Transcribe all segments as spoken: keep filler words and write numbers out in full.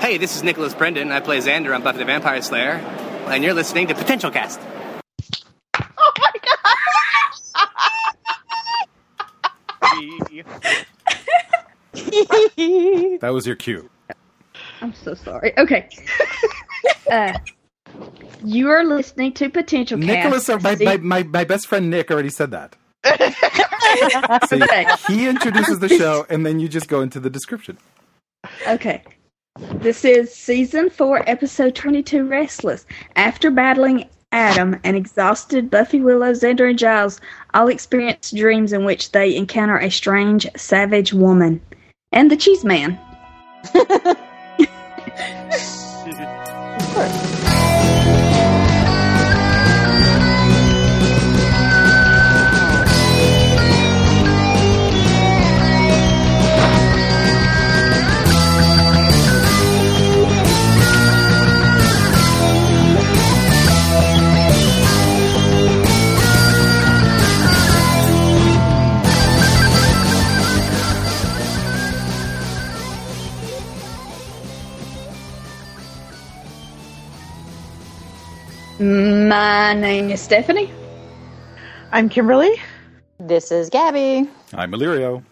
Hey, this is Nicholas Brendan. I play Xander on Buffy the Vampire Slayer, and you're listening to Potential Cast. Oh my god! That was your cue. I'm so sorry. Okay. uh, you are listening to Potential Nicholas, Cast. my, my, my, my best friend Nick already said that. So Okay. he introduces the show, and then you just go into the description. Okay. This is season four, episode twenty-two, Restless. After battling Adam and exhausted Buffy, Willow, Xander, and Giles all experience dreams in which they encounter a strange, savage woman. And the Cheese Man. My name is Stephanie. I'm Kimberly. This is Gabby. I'm Illyrio.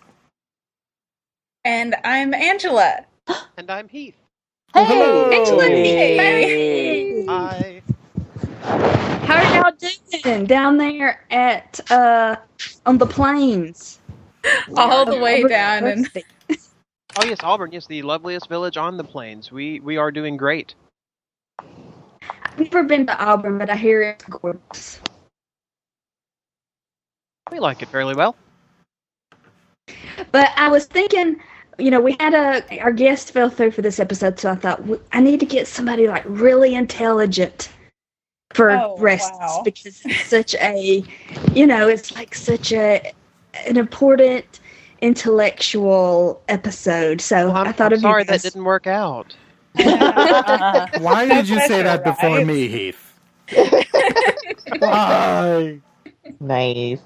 And I'm Angela. And I'm Heath. Hey! Hello. Angela, Hey! Hi. How are y'all doing down there at, uh, on the plains? All the way down. And Oh yes, Auburn, yes, the loveliest village on the plains. We we are doing great. I've never been to Auburn, but I hear it's gorgeous. We like it fairly well. But I was thinking, you know, we had a, our guest fell through for this episode, so I thought, I need to get somebody, like, really intelligent for Oh, Restless, wow. because it's such a, you know, it's like such a, an important intellectual episode. So Well, I'm, I thought I'm of sorry you guys. that didn't work out. Why did you say that Right? before me, Heath? Why? Nice.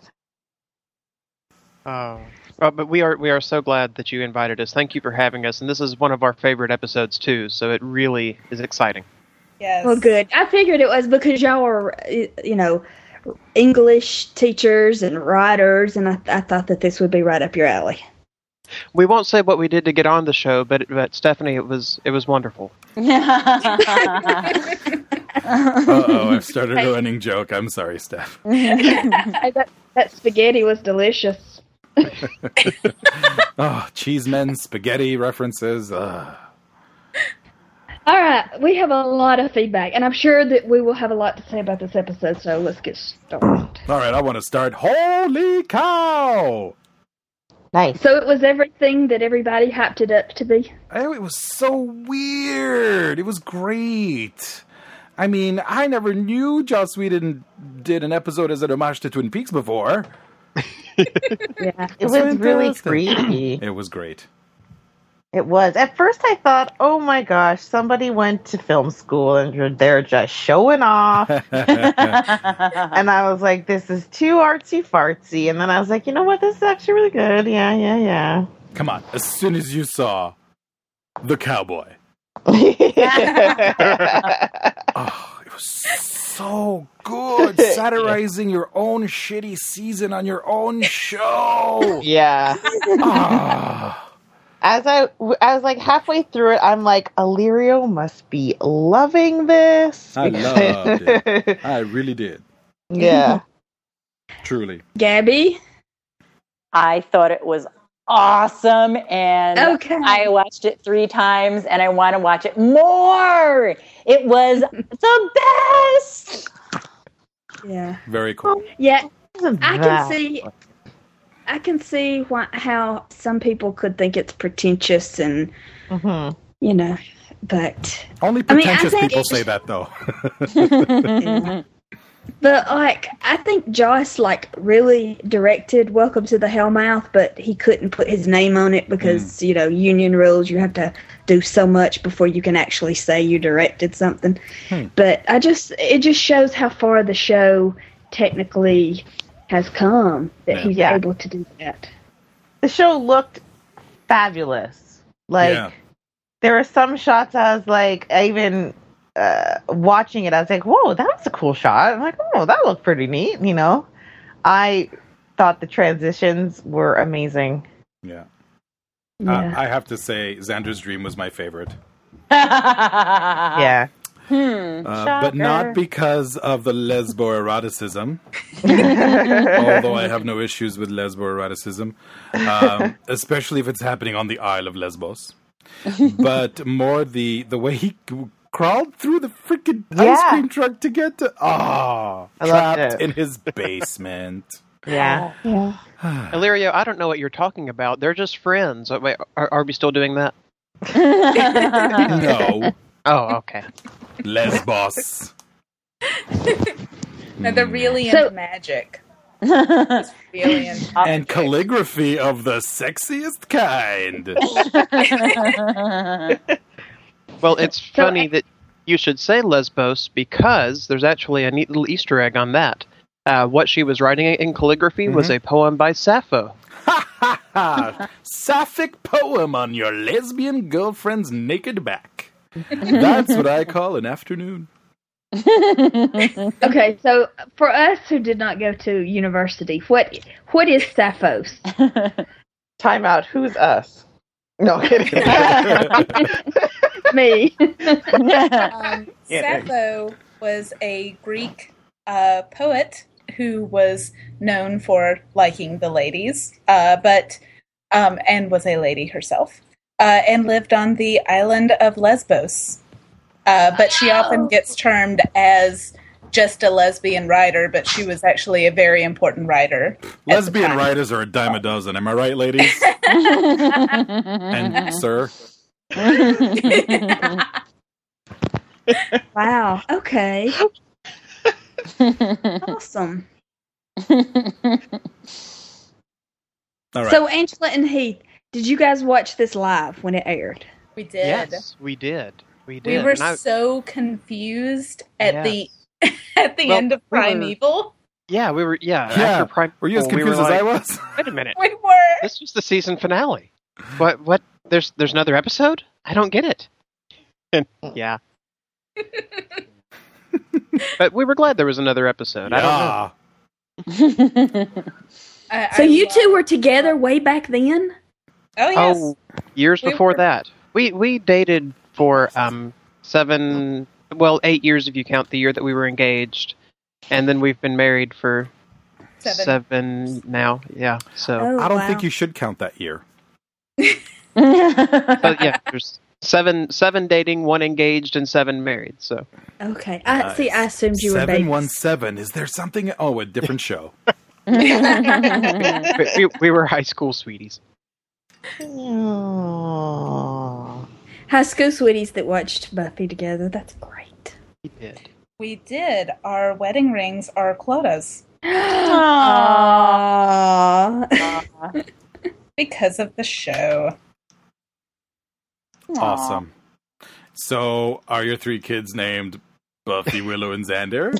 Oh. Uh, but we are we are so glad that you invited us. Thank you for having us. And this is one of our favorite episodes too, so it really is exciting. yes. Well, good. I figured it was because y'all are, you know, English teachers and writers, and I, I thought that this would be right up your alley. We won't say what we did to get on the show, but but Stephanie, it was it was wonderful. Uh-oh, I've started a running joke. I'm sorry, Steph. I, that, that spaghetti was delicious. Oh, cheesemen, spaghetti references. Uh. All right, we have a lot of feedback, and I'm sure that we will have a lot to say about this episode, so let's get started. All right, I want to start. Holy cow! Nice. So it was everything that everybody hyped it up to be? Oh, it was so weird. It was great. I mean, I never knew Joss Whedon did an episode as an homage to Twin Peaks before. Yeah. It was Fantastic. really creepy. It was great. It was. At first I thought, oh my gosh, somebody went to film school and they're just showing off. And I was like, this is too artsy fartsy. And then I was like, you know what? This is actually really good. Yeah, yeah, yeah. Come on. As soon as you saw the cowboy. Oh, it was so good. Satirizing your own shitty season on your own show. Yeah. Oh. As I, I was like halfway through it, I'm like, Illyrio must be loving this. I loved it. I really did. Yeah. Truly. Gabby? I thought it was awesome, and Okay. I watched it three times, and I want to watch it more. It was the best. Yeah. Very cool. Yeah, Isn't I can that- see... I can see why, how some people could think it's pretentious and, Mhm. you know, but... Only I mean, I pretentious think people it's- say that, though. Yeah. But, like, I think Joss, like, really directed Welcome to the Hellmouth, but he couldn't put his name on it because, you know, union rules, you have to do so much before you can actually say you directed something. Hmm. But I just, it just shows how far the show technically has come that Yeah. he's Yeah. able to do that. The show looked fabulous. Like, Yeah. there were some shots I was like, I even uh, watching it, I was like, whoa, that was a cool shot. I'm like, oh, that looked pretty neat. You know, I thought the transitions were amazing. Yeah. Yeah. Uh, I have to say, Xander's Dream was my favorite. Yeah. Hmm. Uh, but not because of the lesbo-eroticism, although I have no issues with lesbo-eroticism, um, especially if it's happening on the Isle of Lesbos. But more the the way he c- crawled through the freaking Yeah. ice cream truck to get to... Ah, I loved trapped it. in his basement. Yeah. Illyrio, I don't know what you're talking about. They're just friends. Oh, wait, are, are we still doing that? No. Oh, okay. Lesbos. No, they're really So- into magic. Just really into And calligraphy of the sexiest kind. Well, it's funny that you should say Lesbos because there's actually a neat little Easter egg on that. Uh, what she was writing in calligraphy was a poem by Sappho. Ah, sapphic poem on your lesbian girlfriend's naked back. That's what I call an afternoon. Okay, so for us who did not go to university, what what is Sappho's? Time out. Who's us? No kidding. Me. Um, Yeah. Sappho was a Greek uh, poet who was known for liking the ladies, uh, but um, and was a lady herself, uh, and lived on the island of Lesbos. Uh, but she often gets termed as just a lesbian writer, but she was actually a very important writer. at the Lesbian time. writers are a dime a dozen. Am I right, ladies? And sir? Wow. Okay. Awesome. All right. So Angela and Heath, did you guys watch this live when it aired? We did. Yes, we did. We We did. were And I- so confused at Yes. the at the Well, end of we were- Primeval. yeah, we were. Yeah, Yeah. after Prime. Were you as we were confused as like, I was? Wait a minute. We were. This was the season finale. What? What? There's there's another episode? I don't get it. And, yeah. But we were glad there was another episode. I don't know. Yeah. I, So I you love- two were together way back then? Oh yes. Oh, years We before were- that. We we dated for um seven, well, eight years if you count the year that we were engaged, and then we've been married for Seven. seven now. Yeah. So, Oh, I don't wow. think you should count that year. but yeah, there's seven seven dating, one engaged, and seven married. So Okay. I see. I assumed you were seven babies. one seven. Is there something? Oh, a different show. we, we, we were high school sweeties. Aww. High school sweeties that watched Buffy together. That's great. We did. We did. Our wedding rings are Cloda's Aww. because of the show. Awesome. So, are your three kids named Buffy, Willow, and Xander?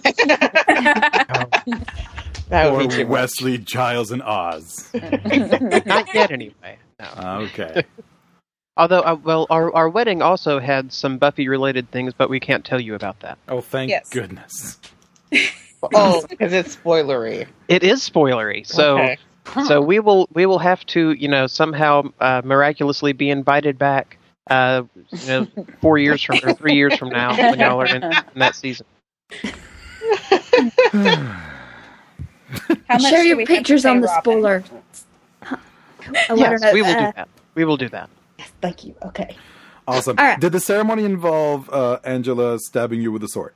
That would be Or too much. Wesley, Giles, and Oz? Not yet, anyway. No. Okay. Although, uh, well, our our wedding also had some Buffy-related things, but we can't tell you about that. Oh, thank Yes. goodness. Oh, because it's spoilery. It is spoilery, so Okay. so we will we will have to you know somehow uh, miraculously be invited back. Uh, you know, four years from or three years from now, when y'all are in, in that season. How much Share do your we have to pictures pay on the Robin? spoiler. I want Yes, to know. we will uh, do that. We will do that. Yes, thank you. Okay. Awesome. All right. Did the ceremony involve uh, Angela stabbing you with a sword?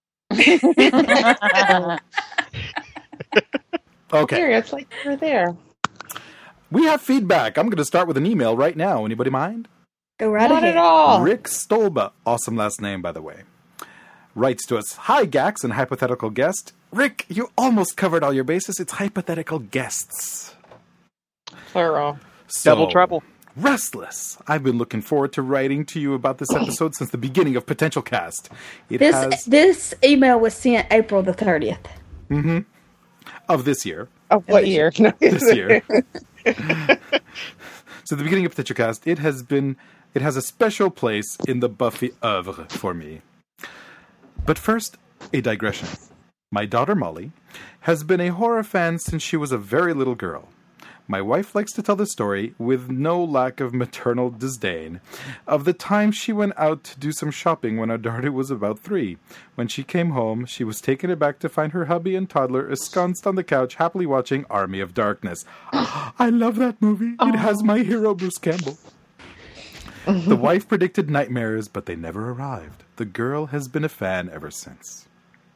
Okay. Here, it's like you were there. We have feedback. I'm going to start with an email right now. Anybody mind? Go right Not ahead. at all. Rick Stolba, awesome last name, by the way, writes to us, Hi, Gax and hypothetical guest. Rick, you almost covered all your bases. It's hypothetical guests. Plural. So, Double trouble. Restless. I've been looking forward to writing to you about this episode since the beginning of Potential Cast. It This has, this email was sent April the thirtieth. of this year. Oh, what year? No, This year. So the beginning of Potential Cast, it has been it has a special place in the Buffy oeuvre for me. But first, a digression. My daughter Molly has been a horror fan since she was a very little girl. My wife likes to tell the story, with no lack of maternal disdain, of the time she went out to do some shopping when our daughter was about three. When she came home, she was taken aback to find her hubby and toddler ensconced on the couch, happily watching Army of Darkness. I love that movie. It has my hero, Bruce Campbell. The wife predicted nightmares, but they never arrived. The girl has been a fan ever since.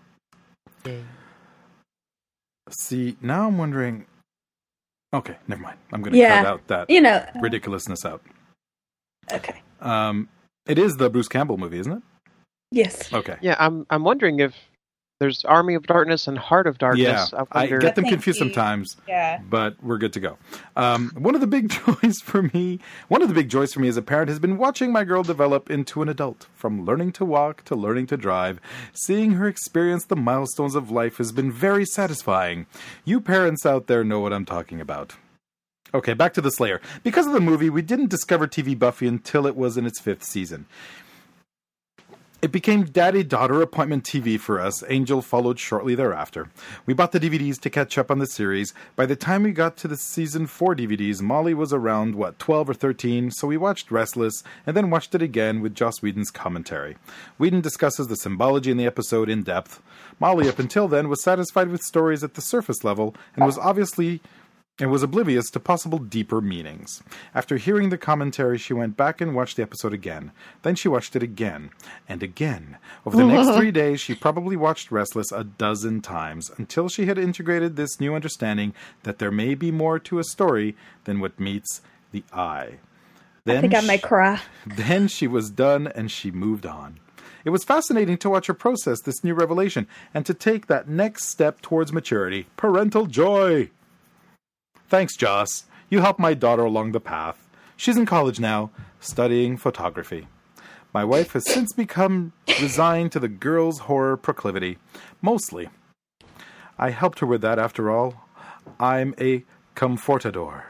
See, now I'm wondering... Okay, never mind. I'm going to Yeah, cut out that You know. ridiculousness out. Okay. Um, it is the Bruce Campbell movie, isn't it? Yes. Okay. Yeah, I'm I'm wondering if there's Army of Darkness and Heart of Yeah, Darkness. I I wonder. get them I think confused he- sometimes, Yeah. but we're good to go. Um, one of the big joys for me, one of the big joys for me as a parent has been watching my girl develop into an adult. From learning to walk to learning to drive, seeing her experience the milestones of life has been very satisfying. You parents out there know what I'm talking about. Okay, back to the Slayer. Because of the movie, we didn't discover T V Buffy until it was in its fifth season. It became daddy-daughter appointment T V for us. Angel followed shortly thereafter. We bought the D V Ds to catch up on the series. By the time we got to the season four D V Ds, Molly was around, what, twelve or thirteen, so we watched Restless, and then watched it again with Joss Whedon's commentary. Whedon discusses the symbology in the episode in depth. Molly, up until then, was satisfied with stories at the surface level, and was obviously... and was oblivious to possible deeper meanings. After hearing the commentary, she went back and watched the episode again. Then she watched it again, and again. Over the next three days, she probably watched Restless a dozen times, until she had integrated this new understanding that there may be more to a story than what meets the eye. Then I think I may she- cry. Then she was done, and she moved on. It was fascinating to watch her process this new revelation, and to take that next step towards maturity. Parental joy! Thanks, Joss. You helped my daughter along the path. She's in college now, studying photography. My wife has since become resigned to the girls' horror proclivity. Mostly. I helped her with that, after all. I'm a comfortador.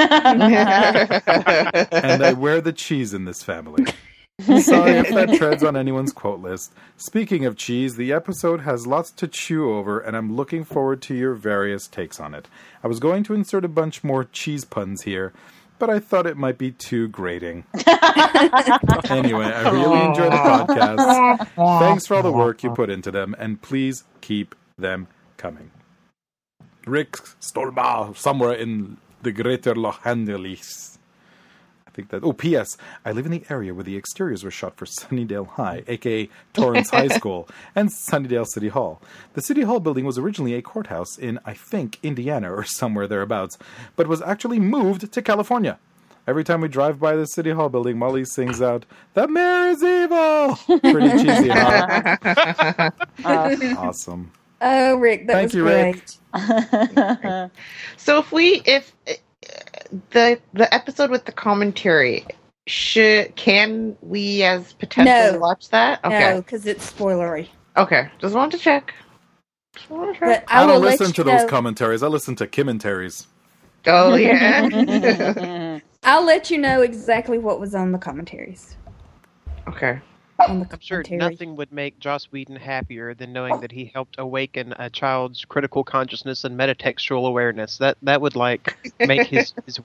And I wear the cheese in this family. Sorry if that treads on anyone's quote list. Speaking of cheese, the episode has lots to chew over, and I'm looking forward to your various takes on it. I was going to insert a bunch more cheese puns here, but I thought it might be too grating. Anyway, I really enjoy the podcast. Thanks for all the work you put into them, and please keep them coming. Rick Stolba, somewhere in the greater Los Angeles. I think that. Oh, P S. I live in the area where the exteriors were shot for Sunnydale High, aka Torrance High School, and Sunnydale City Hall. The City Hall building was originally a courthouse in, I think, Indiana or somewhere thereabouts, but was actually moved to California. Every time we drive by the City Hall building, Molly sings out, "The mayor is evil!" Pretty cheesy, huh? Awesome. Oh, Rick, that Thank was you, Rick. great. So if we if uh, the the episode with the commentary, should can we as potentially No. watch that? Okay. No, because it's spoilery. Okay. Just wanted to check. Just wanted to check. But I, I, will don't let listen you to know, those commentaries. I listen to commentaries. Oh yeah. I'll let you know exactly what was on the commentaries. Okay. On the I'm sure commentary. nothing would make Joss Whedon happier than knowing that he helped awaken a child's critical consciousness and metatextual awareness. That that would like make his his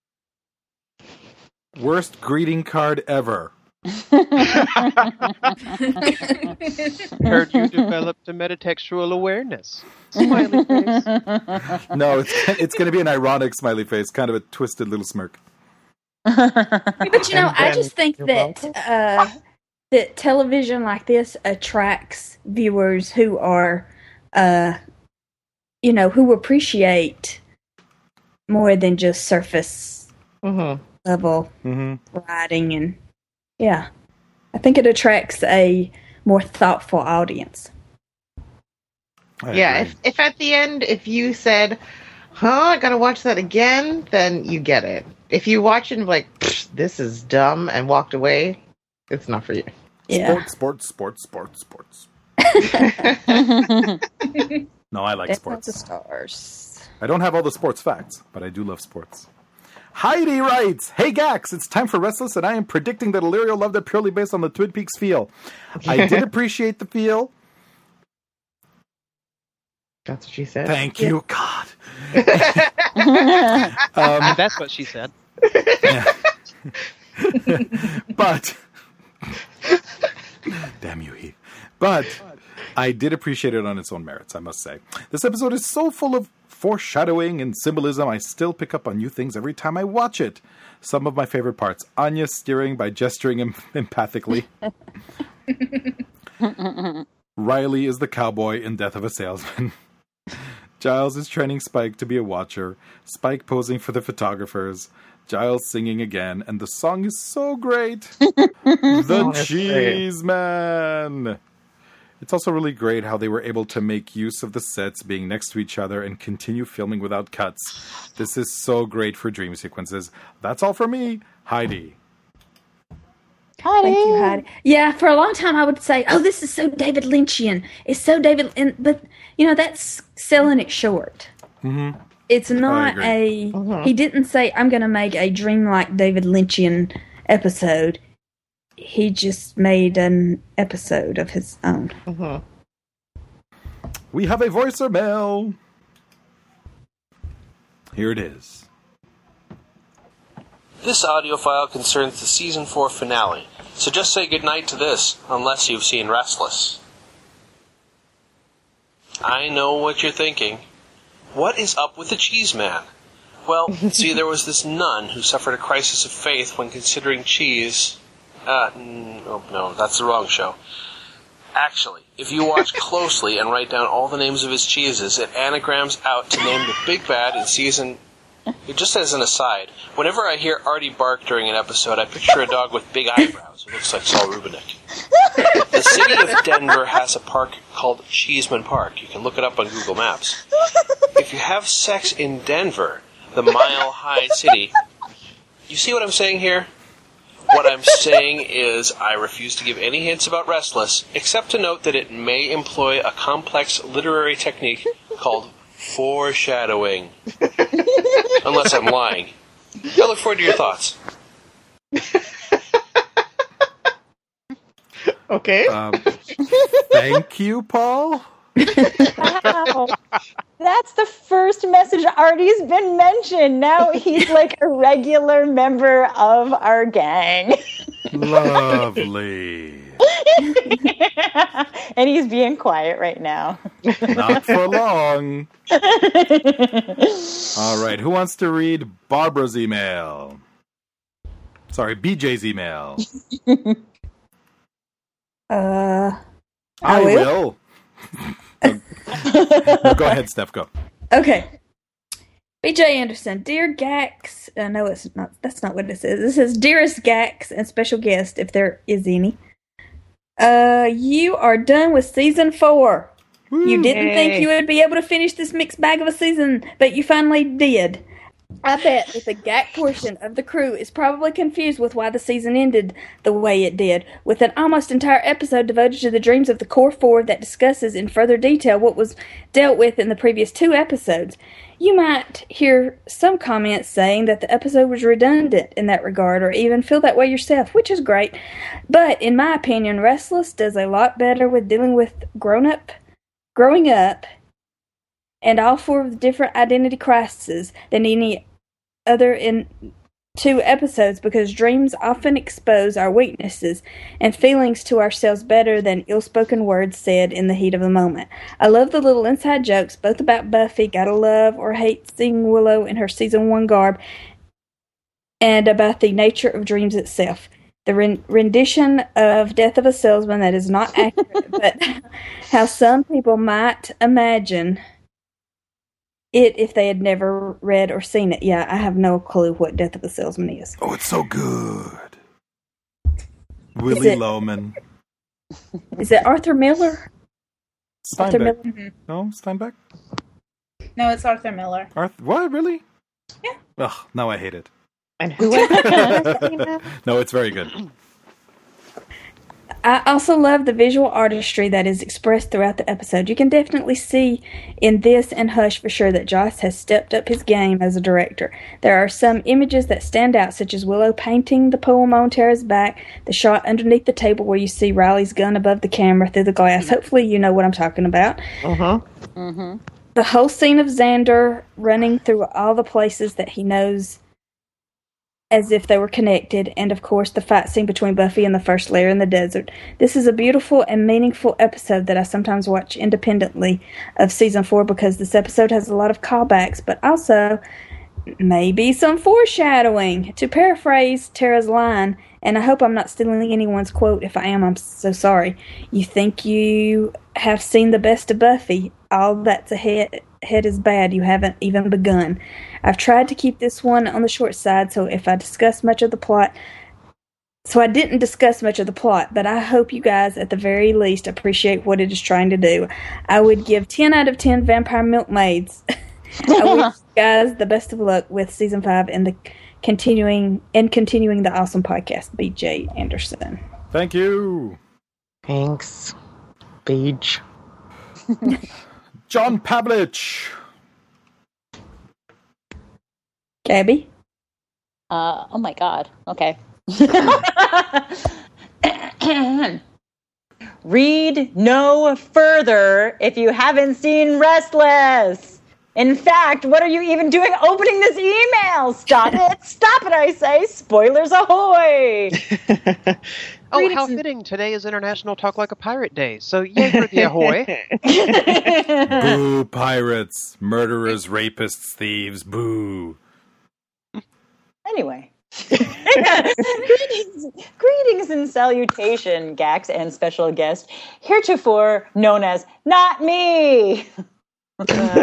Worst greeting card ever. heard you developed a metatextual awareness. Smiley face. No, it's it's going to be an ironic smiley face, kind of a twisted little smirk. But you know, And I then just think you're that uh, that television like this attracts viewers who are, uh, you know, who appreciate more than just surface Mm-hmm. level Mm-hmm. writing, and yeah, I think it attracts a more thoughtful audience. Yeah. If if at the end, if you said, "Huh, I gotta watch that again," then you get it. If you watch it and be like, "Pfft, this is dumb," and walked away, it's not for you. Yeah, Sports, sports, sports, sports, sports. No, I like Death of the sports. Stars. I don't have all the sports facts, but I do love sports. Heidi writes, "Hey Gax, it's time for Restless, and I am predicting that Illyrio loved it purely based on the Twin Peaks feel. I did appreciate the feel." That's what she said. Thank you, God. um, That's what she said. Yeah. But, damn you, he. But I did appreciate it on its own merits, I must say. This episode is so full of foreshadowing and symbolism, I still pick up on new things every time I watch it. Some of my favorite parts. Anya steering by gesturing em- empathically. Riley is the cowboy in Death of a Salesman. Giles is training Spike to be a watcher. Spike posing for the photographers. Giles singing again. And the song is so great. The Oh, Cheese Man. It's also really great how they were able to make use of the sets being next to each other and continue filming without cuts. This is so great for dream sequences. That's all for me. Heidi. Heidi. Thank you, Heidi. Yeah, for a long time I would say, "Oh, this is so David Lynchian. It's so David," and, but you know that's selling it short. Mm-hmm. It's not a. Mhm. He didn't say, "I'm going to make a dreamlike David Lynchian episode." He just made an episode of his own. Mhm. We have a voicer mail. Here it is. This audio file concerns the season four finale, so just say goodnight to this, unless you've seen Restless. I know what you're thinking. What is up with the Cheese Man? Well, see, there was this nun who suffered a crisis of faith when considering cheese. Uh, no, no, that's the wrong show. Actually, if you watch closely and write down all the names of his cheeses, it anagrams out to name the big bad in season... Just as an aside, whenever I hear Artie bark during an episode, I picture a dog with big eyebrows who looks like Saul Rubinek. The city of Denver has a park called Cheeseman Park. You can look it up on Google Maps. If you have sex in Denver, the mile-high city... You see what I'm saying here? What I'm saying is I refuse to give any hints about Restless, except to note that it may employ a complex literary technique called foreshadowing. Unless I'm lying. I look forward to your thoughts. Okay. Um, thank you, Paul. Wow. That's the first message Artie's been mentioned. Now he's like a regular member of our gang. Lovely. And he's being quiet right now. Not for long. All right, who wants to read Barbara's email? Sorry, B J's email. Uh, I, I will. will. No, go ahead, Steph, go. Okay. B J Anderson, dear Gax. Uh, no, it's not. That's not what it says. It says, "Dearest Gax and special guest, if there is any. Uh, you are done with season four. You didn't Yay. think you would be able to finish this mixed bag of a season, but you finally did. I bet that the G A C portion of the crew is probably confused with why the season ended the way it did, with an almost entire episode devoted to the dreams of the Core Four that discusses in further detail what was dealt with in the previous two episodes. You might hear some comments saying that the episode was redundant in that regard, or even feel that way yourself, which is great. But in my opinion, Restless does a lot better with dealing with grown-up, growing up, and all four of the different identity crises than any other in two episodes, because dreams often expose our weaknesses and feelings to ourselves better than ill-spoken words said in the heat of the moment. I love the little inside jokes, both about Buffy, gotta love or hate seeing Willow in her season one garb, and about the nature of dreams itself. The ren- rendition of Death of a Salesman that is not accurate, but how some people might imagine it if they had never read or seen it. Yeah, I have no clue what Death of a Salesman is. Oh, it's so good. Willie it- Loman. Is it Arthur Miller? Arthur Steinbeck. Miller. Mhm. No, Steinbeck? No, it's Arthur Miller. Arth- what, really? Yeah. Ugh, now I hate it. And who was it? No, it's very good. I also love the visual artistry that is expressed throughout the episode. You can definitely see in this and Hush for sure that Joss has stepped up his game as a director. There are some images that stand out, such as Willow painting the poem on Tara's back, the shot underneath the table where you see Riley's gun above the camera through the glass. Hopefully you know what I'm talking about. Uh-huh. Mm-hmm. The whole scene of Xander running through all the places that he knows as if they were connected, and of course the fight scene between Buffy and the First Layer in the desert. This is a beautiful and meaningful episode that I sometimes watch independently of season four because this episode has a lot of callbacks, but also maybe some foreshadowing. To paraphrase Tara's line, and I hope I'm not stealing anyone's quote. If I am, I'm so sorry. You think you have seen the best of Buffy. All that's ahead, ahead is bad. You haven't even begun. I've tried to keep this one on the short side, so if I discuss much of the plot, so I didn't discuss much of the plot, but I hope you guys at the very least appreciate what it is trying to do. I would give ten out of ten Vampire Milkmaids. I wish you guys the best of luck with season five and the continuing and continuing the awesome podcast. B J Anderson. Thank you. Thanks, Beach. John Pavlich. Gabby? Uh, oh my god. Okay. Read no further if you haven't seen Restless. In fact, what are you even doing opening this email? Stop it. Stop it, I say. Spoilers ahoy. Oh, Read how it. fitting. Today is International Talk Like a Pirate Day. So yay for the ahoy. Boo, pirates, murderers, rapists, thieves, boo. Anyway. greetings, greetings and salutation, Gax and special guest, heretofore known as Not Me. So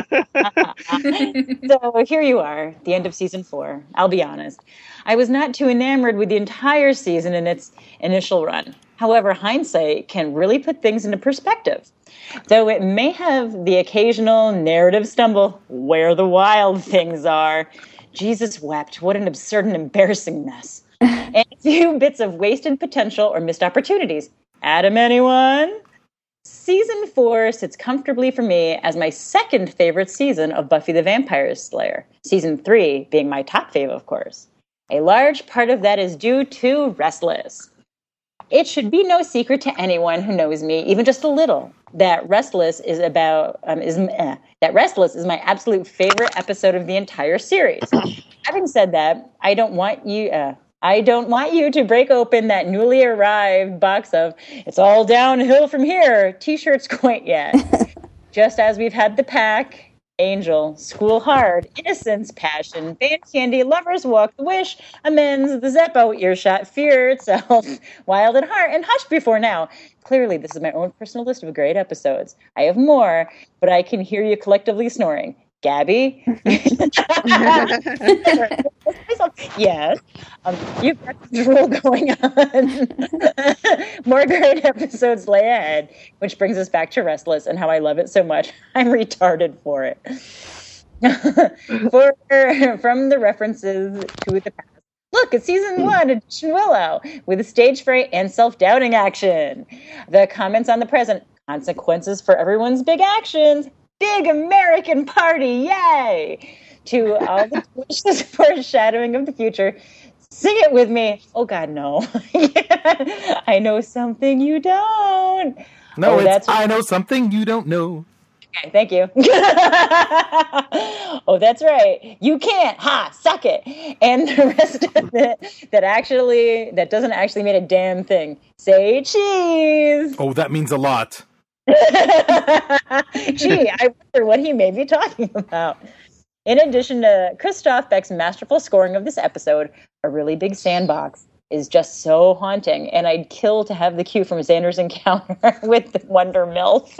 here you are, the end of season four. I'll be honest. I was not too enamored with the entire season in its initial run. However, hindsight can really put things into perspective. Though it may have the occasional narrative stumble, where the wild things are. Jesus wept. What an absurd and embarrassing mess. And a few bits of wasted potential or missed opportunities. Adam, anyone? Season four sits comfortably for me as my second favorite season of Buffy the Vampire Slayer. Season three being my top fave, of course. A large part of that is due to Restless. It should be no secret to anyone who knows me, even just a little, that Restless is about um, is eh, that Restless is my absolute favorite episode of the entire series. Having said that, I don't want you uh, I don't want you to break open that newly arrived box of "It's all downhill from here" t-shirts quite yet. Just as we've had the Pack, Angel, School Hard, Innocence, Passion, Band Candy, Lovers Walk, The Wish, Amends, The Zeppo, Earshot, Fear Itself, Wild at Heart, and Hush before now. Clearly, this is my own personal list of great episodes. I have more, but I can hear you collectively snoring. Gabby? Yes. Um, you've got the drool going on. More great episodes lay ahead, which brings us back to Restless and how I love it so much. I'm retarded for it. for From the references to the past. Look, it's season one, edition Willow, with stage fright and self-doubting action. The comments on the present, consequences for everyone's big actions. Big American party, yay! To all the delicious foreshadowing of the future. Sing it with me. Oh, God, no. I know something you don't. No, oh, it's that's I know something you don't know. Okay, thank you. Oh, that's right. You can't. Ha, suck it. And the rest of it that actually, that doesn't actually mean a damn thing. Say cheese. Oh, that means a lot. Gee, I wonder what he may be talking about. In addition to Christoph Beck's masterful scoring of this episode, a really big sandbox is just so haunting, and I'd kill to have the cue from Xander's encounter with the Wonder MILF.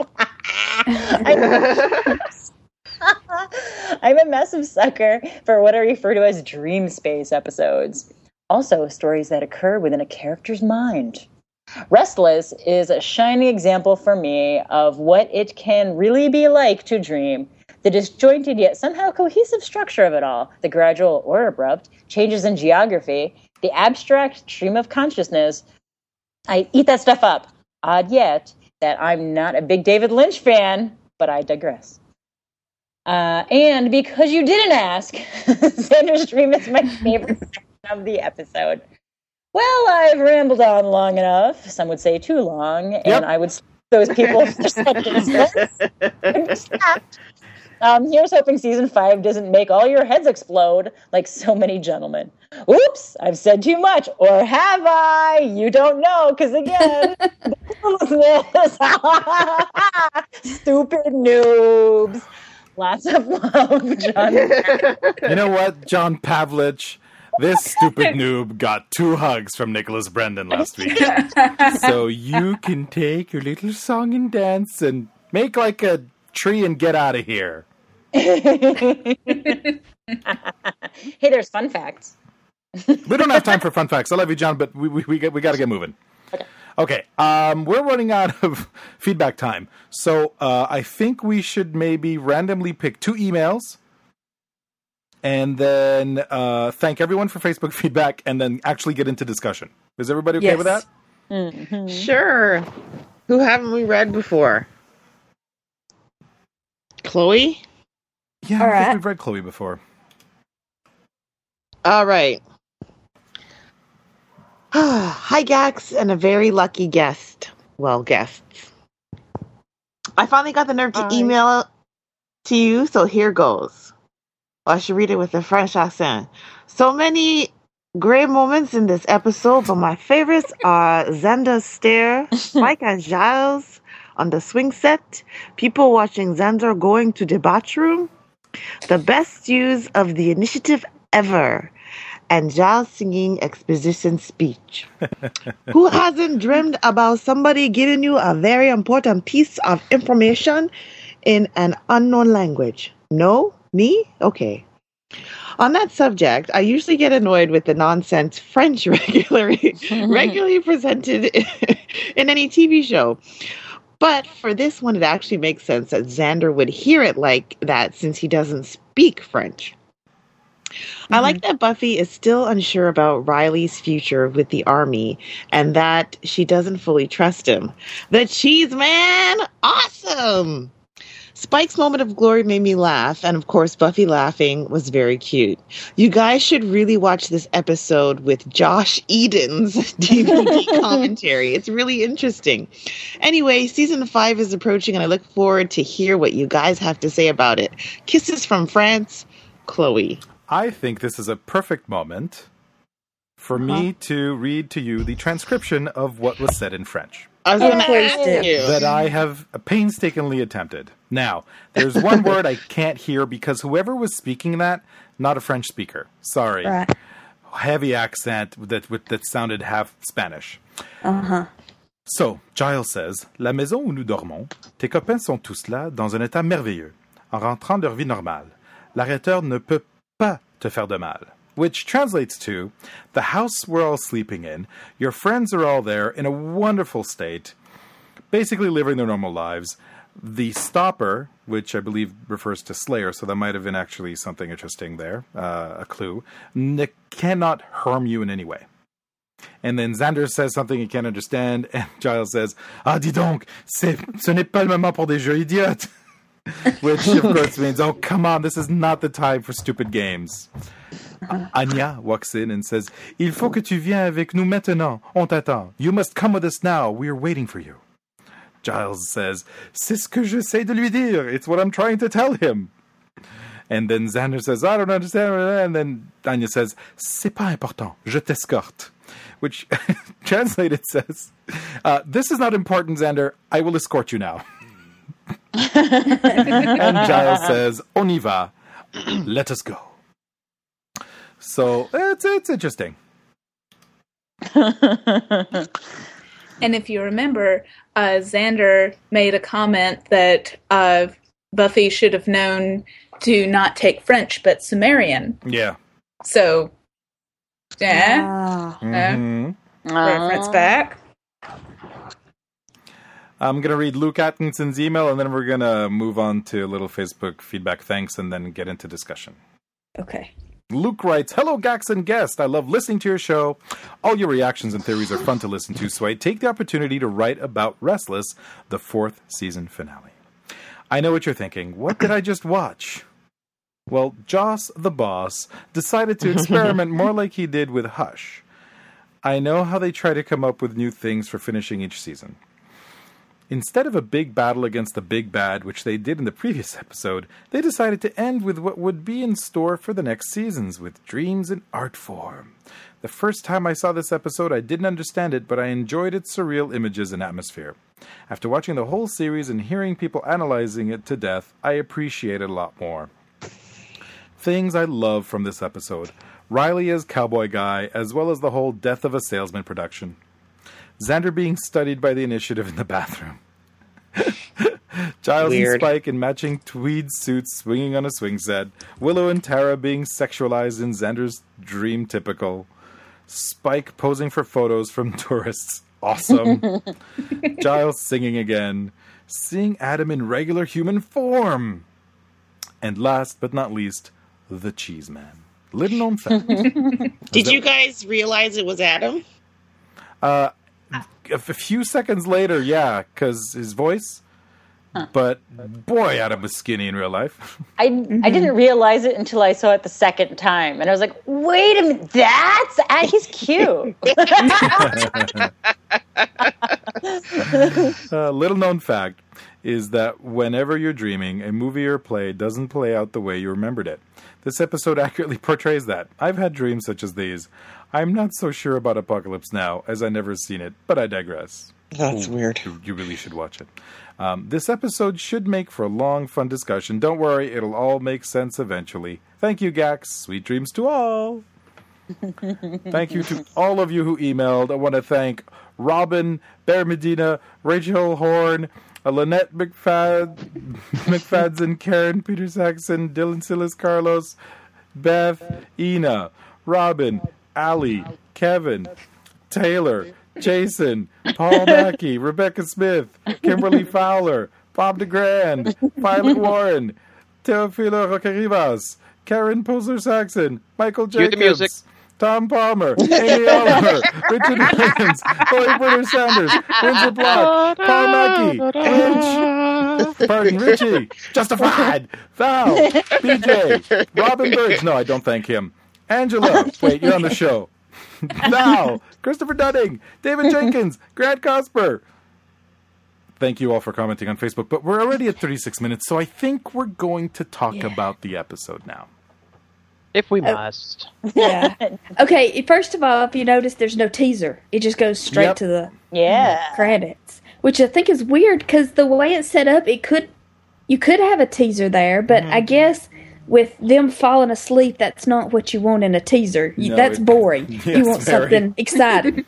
I'm a massive sucker for what I refer to as dream space episodes. Also, stories that occur within a character's mind. Restless is a shining example for me of what it can really be like to dream. The disjointed yet somehow cohesive structure of it all, the gradual or abrupt changes in geography, the abstract stream of consciousness, I eat that stuff up. Odd yet that I'm not a big David Lynch fan, but I digress. Uh, and because you didn't ask, Xander's dream is my favorite section of the episode. Well, I've rambled on long enough. Some would say too long, and Yep. I would slap those people for such Um, here's hoping season five doesn't make all your heads explode like so many gentlemen. Oops, I've said too much, or have I? You don't know, because again, stupid noobs. Lots of love, John. You know what, John Pavlich? This stupid noob got two hugs from Nicholas Brendan last week. So you can take your little song and dance and make like a tree and get out of here. Hey, there's fun facts. We don't have time for fun facts. I love you, John, but we we we, we got to get moving. Okay. Okay, um, we're running out of feedback time, so uh, I think we should maybe randomly pick two emails, and then uh, thank everyone for Facebook feedback, and then actually get into discussion. Is everybody okay Yes. with that? Mm-hmm. Sure. Who haven't we read before? Chloe? Yeah, All I think right. we've read Chloe before. All right. Hi, Gax, and a very lucky guest. Well, guests. I finally got the nerve to Hi. email to you, so here goes. I should read it with a French accent. So many great moments in this episode, but my favorites are Xander's stare, Spike and Giles on the swing set, people watching Xander going to the bathroom, the best use of the initiative ever, and Giles singing exposition speech. Who hasn't dreamed about somebody giving you a very important piece of information in an unknown language? No? Me? Okay. On that subject, I usually get annoyed with the nonsense French regularly, regularly presented in any T V show. But for this one, it actually makes sense that Xander would hear it like that since he doesn't speak French. I like that Buffy is still unsure about Riley's future with the army and that she doesn't fully trust him. The cheese man! Awesome! Spike's moment of glory made me laugh, and of course, Buffy laughing was very cute. You guys should really watch this episode with Josh Eden's D V D commentary. It's really interesting. Anyway, season five is approaching, and I look forward to hear what you guys have to say about it. Kisses from France, Chloe. I think this is a perfect moment for me to read to you the transcription of what was said in French I was going to please ask do. you. that I have painstakingly attempted. Now, there's one word I can't hear because whoever was speaking that, not a French speaker. Sorry. Right. Heavy accent that with- that sounded half Spanish. Uh-huh. So, Giles says, La maison où nous dormons, tes copains sont tous là dans un état merveilleux, en rentrant de leur vie normale. L'arrêteur ne peut pas te faire de mal. Which translates to, the house we're all sleeping in, your friends are all there in a wonderful state, basically living their normal lives. The stopper, which I believe refers to Slayer, so that might have been actually something interesting there, uh, a clue, ne cannot harm you in any way. And then Xander says something he can't understand, and Giles says, Ah, dis donc, c'est, ce n'est pas le moment pour des jeux idiotes. Which, of course, means, oh, come on, this is not the time for stupid games. Anya walks in and says, Il faut que tu viennes avec nous maintenant. On t'attend. You must come with us now. We are waiting for you. Giles says, C'est ce que j'essaie de lui dire. It's what I'm trying to tell him. And then Xander says, I don't understand. And then Anya says, C'est pas important. Je t'escorte. Which, translated, says, uh, This is not important, Xander. I will escort you now. And Giles says, On y va. Let us go. So it's it's interesting. And if you remember, uh, Xander made a comment that uh, Buffy should have known to not take French but Sumerian. Yeah. So, yeah, Ah. Mhm. reference back. I'm going to read Luke Atkinson's email, and then we're going to move on to a little Facebook feedback thanks, and then get into discussion. Okay. Luke writes, hello, Gax and guest. I love listening to your show. All your reactions and theories are fun to listen to, so I take the opportunity to write about Restless, the fourth season finale. I know what you're thinking. What did I just watch? Well, Joss, the boss, decided to experiment more like he did with Hush. I know how they try to come up with new things for finishing each season. Instead of a big battle against the big bad, which they did in the previous episode, they decided to end with what would be in store for the next seasons, with dreams in art form. The first time I saw this episode, I didn't understand it, but I enjoyed its surreal images and atmosphere. After watching the whole series and hearing people analyzing it to death, I appreciate it a lot more. Things I love from this episode. Riley as cowboy guy, as well as the whole death of a salesman production. Xander being studied by the Initiative in the bathroom. Giles Weird. and Spike in matching tweed suits swinging on a swing set. Willow and Tara being sexualized in Xander's dream typical. Spike posing for photos from tourists. Awesome. Giles singing again. Seeing Adam in regular human form. And last but not least, the Cheese Man. Little known fact. Did you guys realize it was Adam? Uh, a, a few seconds later, yeah, because his voice. Huh. But boy, Adam was skinny in real life. I mm-hmm. I didn't realize it until I saw it the second time, and I was like, "Wait a minute, that's ah, he's cute." uh, little known fact is that whenever you're dreaming, a movie or play doesn't play out the way you remembered it. This episode accurately portrays that. I've had dreams such as these. I'm not so sure about Apocalypse Now, as I never seen it, but I digress. That's Ooh, weird. You, you really should watch it. Um, this episode should make for a long, fun discussion. Don't worry, it'll all make sense eventually. Thank you, Gax. Sweet dreams to all. Thank you to all of you who emailed. I want to thank Robin, Bear Medina, Rachel Horn, uh, Lynette McFad, McFadden, Karen Peter Saxon, Dylan Silas Carlos, Beth, Ina, Robin, Ali, Kevin, Taylor, Jason, Paul Mackey, Rebecca Smith, Kimberly Fowler, Bob DeGrand, Violet Warren, Teofilo Rocaribas, Karen Posler-Saxon, Michael Jacobs, the music. Tom Palmer, Amy Oliver, Richard Williams, Chloe Porter Sanders, Vincent Block, Paul Mackey, Rich, pardon, Richie, Justified, Val, B J, Robin Birds, no, I don't thank him, Angela, wait, you're on the show, Val, Christopher Dunning, David Jenkins, Grant Cosper. Thank you all for commenting on Facebook, but we're already at thirty-six minutes, so I think we're going to talk yeah. about the episode now. If we must. Oh, yeah. Okay, first of all, if you notice, there's no teaser. It just goes straight yep. to the yeah. credits, which I think is weird because the way it's set up, it could you could have a teaser there, but mm-hmm. I guess with them falling asleep, that's not what you want in a teaser. You, no, that's it, boring. Yes, you want very. something exciting.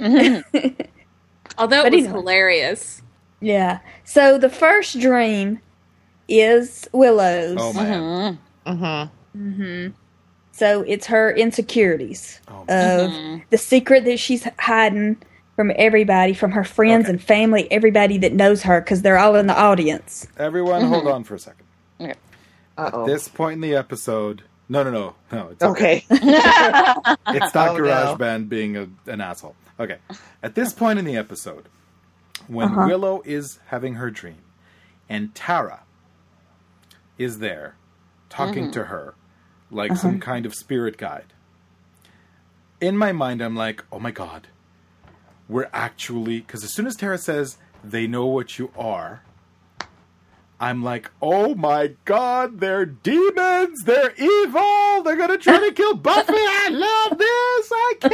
Although it but was anyway. hilarious. Yeah. So the first dream is Willow's. Oh, man. Mm-hmm. Mm-hmm. Mm-hmm. So it's her insecurities oh, of mm-hmm. the secret that she's hiding from everybody, from her friends okay. and family, everybody that knows her, because they're all in the audience. Everyone, mm-hmm. hold on for a second. Okay. Uh-oh. At this point in the episode, no, no, no, no. It's okay. okay. It's not oh, GarageBand no. being a, an asshole. Okay. At this point in the episode, when uh-huh. Willow is having her dream, and Tara is there talking mm-hmm. to her like uh-huh. some kind of spirit guide. In my mind, I'm like, oh my god, we're actually... Because as soon as Tara says, they know what you are, I'm like, oh my god, they're demons! They're evil! They're gonna try to kill Buffy! I love this!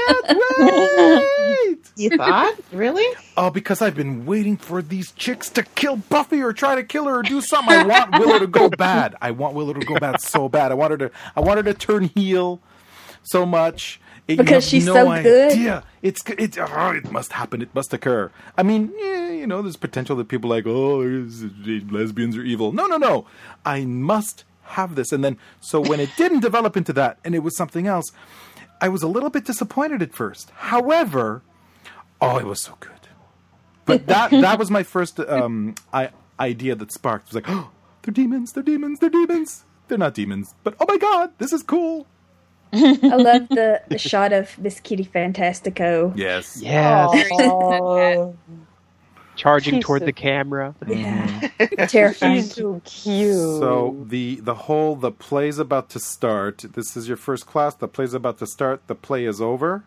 I can't wait! You thought? Really? Oh, because I've been waiting for these chicks to kill Buffy or try to kill her or do something. I want Willow to go bad. I want Willow to go bad so bad. I want her to I want her to turn heel so much. It, because she's no so idea. good. It's it's oh, it must happen. It must occur. I mean, yeah, you know, there's potential that people are like, oh, lesbians are evil. No, no, no. I must have this. And then, so when it didn't develop into that, and it was something else, I was a little bit disappointed at first. However, oh, it was so good. But that that was my first um, I, idea that sparked. It was like, oh, they're demons. They're demons. They're demons. They're not demons. But oh my god, this is cool. I love the, the shot of Miss Kitty Fantastico. Yes. Yes. Oh, Charging She's toward so- the camera. Yeah. Terrifying. she's so cute. So the the whole the play's about to start. This is your first class. The play's about to start. The play is over.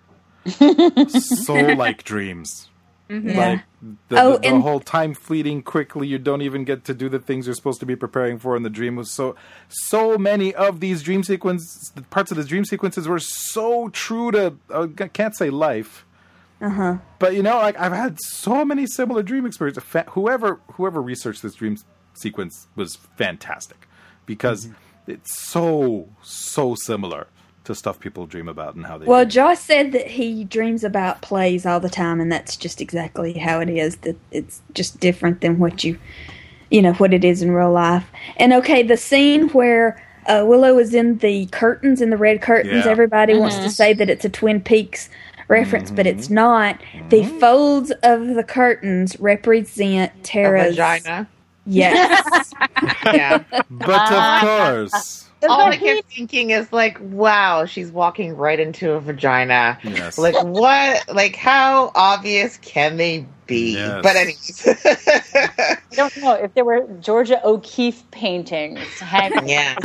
So like dreams. Yeah. Like the, Oh, the, the and- whole time fleeting quickly. You don't even get to do the things you're supposed to be preparing for in the dream. Was so so many of these dream sequence parts of the dream sequences were so true to uh, I can't say life. Uh-huh. But you know, like I've had so many similar dream experiences. Fa- whoever whoever researched this dream s- sequence was fantastic because it's so so similar to stuff people dream about and how they. Well, dream. Josh said that he dreams about plays all the time, and that's just exactly how it is. That it's just different than what you, you know, what it is in real life. And okay, the scene where uh, Willow is in the curtains, in the red curtains, Yeah. everybody wants to say that it's a Twin Peaks reference, but it's not. The folds of the curtains represent A Tara's vagina. Yes. Yeah. But of course, All I kept thinking is like, wow, she's walking right into a vagina. yes. Like what? Like how obvious can they be? Yes. But anyways. I don't know if there were Georgia O'Keeffe paintings hanging. Yeah.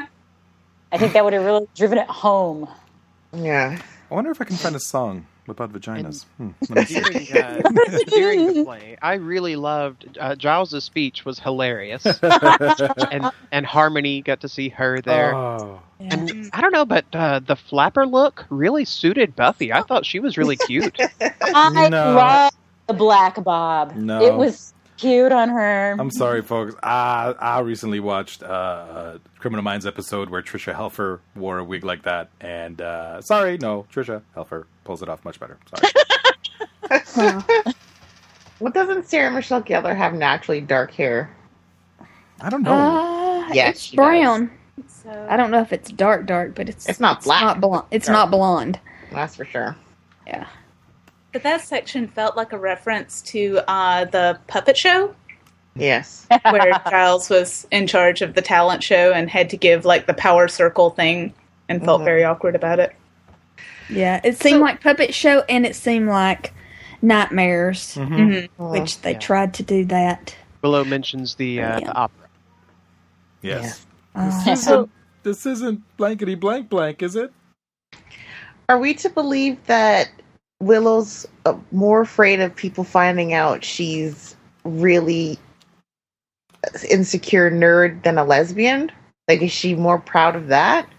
I think that would have really driven it home. Yeah. I wonder if I can find a song about vaginas. Hmm, let me see. During, uh, during the play, I really loved uh, Giles' speech was hilarious, and and Harmony got to see her there. Oh. And I don't know, but uh, the flapper look really suited Buffy. I thought she was really cute. I No. love the black bob. No. It was cute on her. I'm sorry, folks. I I recently watched uh, a Criminal Minds episode where Trisha Helfer wore a wig like that, and uh, sorry, no, Trisha Helfer pulls it off much better. Sorry. Well, doesn't Sarah Michelle Gellar have naturally dark hair? I don't know. Uh, Yes, it's she brown. So, I don't know if it's dark, dark, but it's It's not black. not blonde. It's Dark. not blonde. That's for sure. Yeah. but that section felt like a reference to uh, the puppet show, Yes. where Giles was in charge of the talent show and had to give like the power circle thing, and felt Mhm. very awkward about it. Yeah, it seemed So- like puppet show, and it seemed like nightmares, Mm-hmm. which they Yeah. tried to do that. Willow mentions the, uh, Yeah. the opera. Yes. Uh, This isn't, this isn't blankety blank blank, is it? Are we to believe that Willow's uh, more afraid of people finding out she's really insecure nerd than a lesbian? Like, is she more proud of that?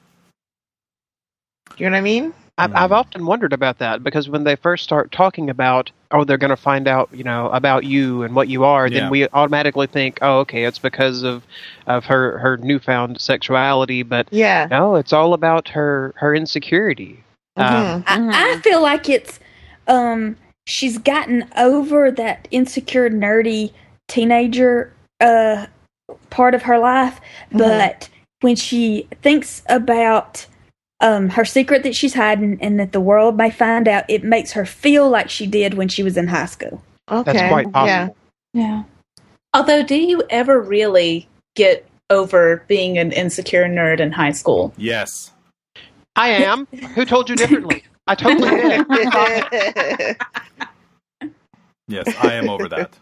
Do you know what I mean? I've, I've often wondered about that because when they first start talking about, oh, they're going to find out, you know, about you and what you are, Yeah. then we automatically think, oh, okay, it's because of of her, her newfound sexuality. But Yeah. no, it's all about her her insecurity. Um, Mhm. I, I feel like it's um she's gotten over that insecure, nerdy teenager uh part of her life, but when she thinks about um her secret that she's hiding and that the world may find out, it makes her feel like she did when she was in high school. Okay. That's quite possible. Yeah. Yeah. Although, do you ever really get over being an insecure nerd in high school? Yes. I am. Who told you differently? I totally did. Yes, I am over that.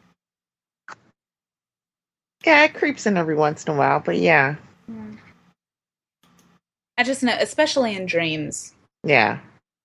Yeah, it creeps in every once in a while, but yeah. I just know, especially in dreams. Yeah.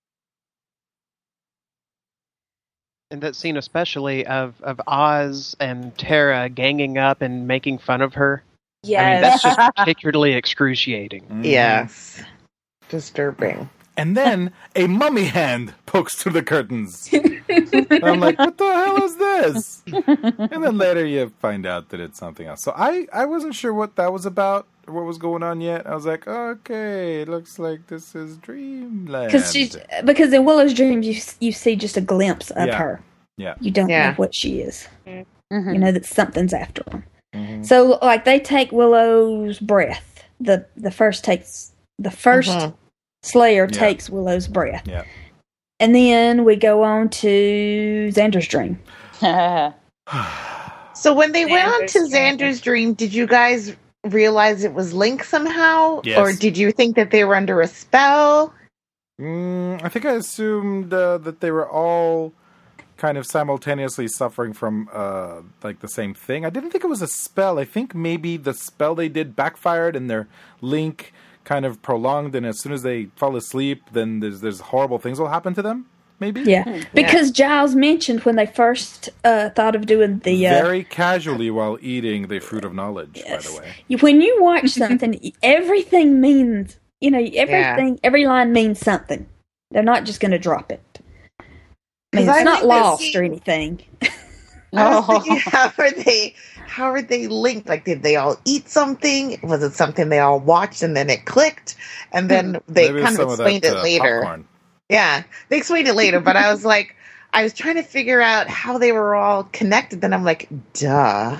And that scene especially of, of Oz and Tara ganging up and making fun of her. I mean, Yes. that's just particularly excruciating. Mhm. Yes. Disturbing. And then a mummy hand pokes through the curtains. And I'm like, what the hell is this? And then later you find out that it's something else. So I, I wasn't sure what that was about, or what was going on yet. I was like, okay, it looks like this is Dreamland. Because she's because in Willow's dreams you you see just a glimpse of Yeah. her. Yeah. You don't Yeah. know what she is. Mhm. You know that something's after them. Mhm. So like they take Willow's breath. The the first takes the 1st Mhm. Slayer Yeah. takes Willow's breath. Yeah. And then we go on to Xander's dream. So when they went on to Xander's dream. Xander's dream, did you guys realize it was linked somehow? Yes. Or did you think that they were under a spell? Mm, I think I assumed uh, that they were all kind of simultaneously suffering from uh, like the same thing. I didn't think it was a spell. I think maybe the spell they did backfired and their link kind of prolonged, and as soon as they fall asleep, then there's there's horrible things will happen to them. Maybe. Yeah, because Giles mentioned when they first uh, thought of doing the uh, very casually while eating the fruit of knowledge. Yes. By the way, You- when you watch something, everything means, you know, everything, every line means something. They're not just going to drop it. I mean, 'Cause it's I not think that lost scene- or anything. I was thinking, how are they? How are they linked? Like, did they all eat something? Was it something they all watched and then it clicked? And then they Maybe kind some of of explained that, it uh, later. popcorn. Yeah, they explained it later, but I was like, I was trying to figure out how they were all connected. Then I'm like, duh.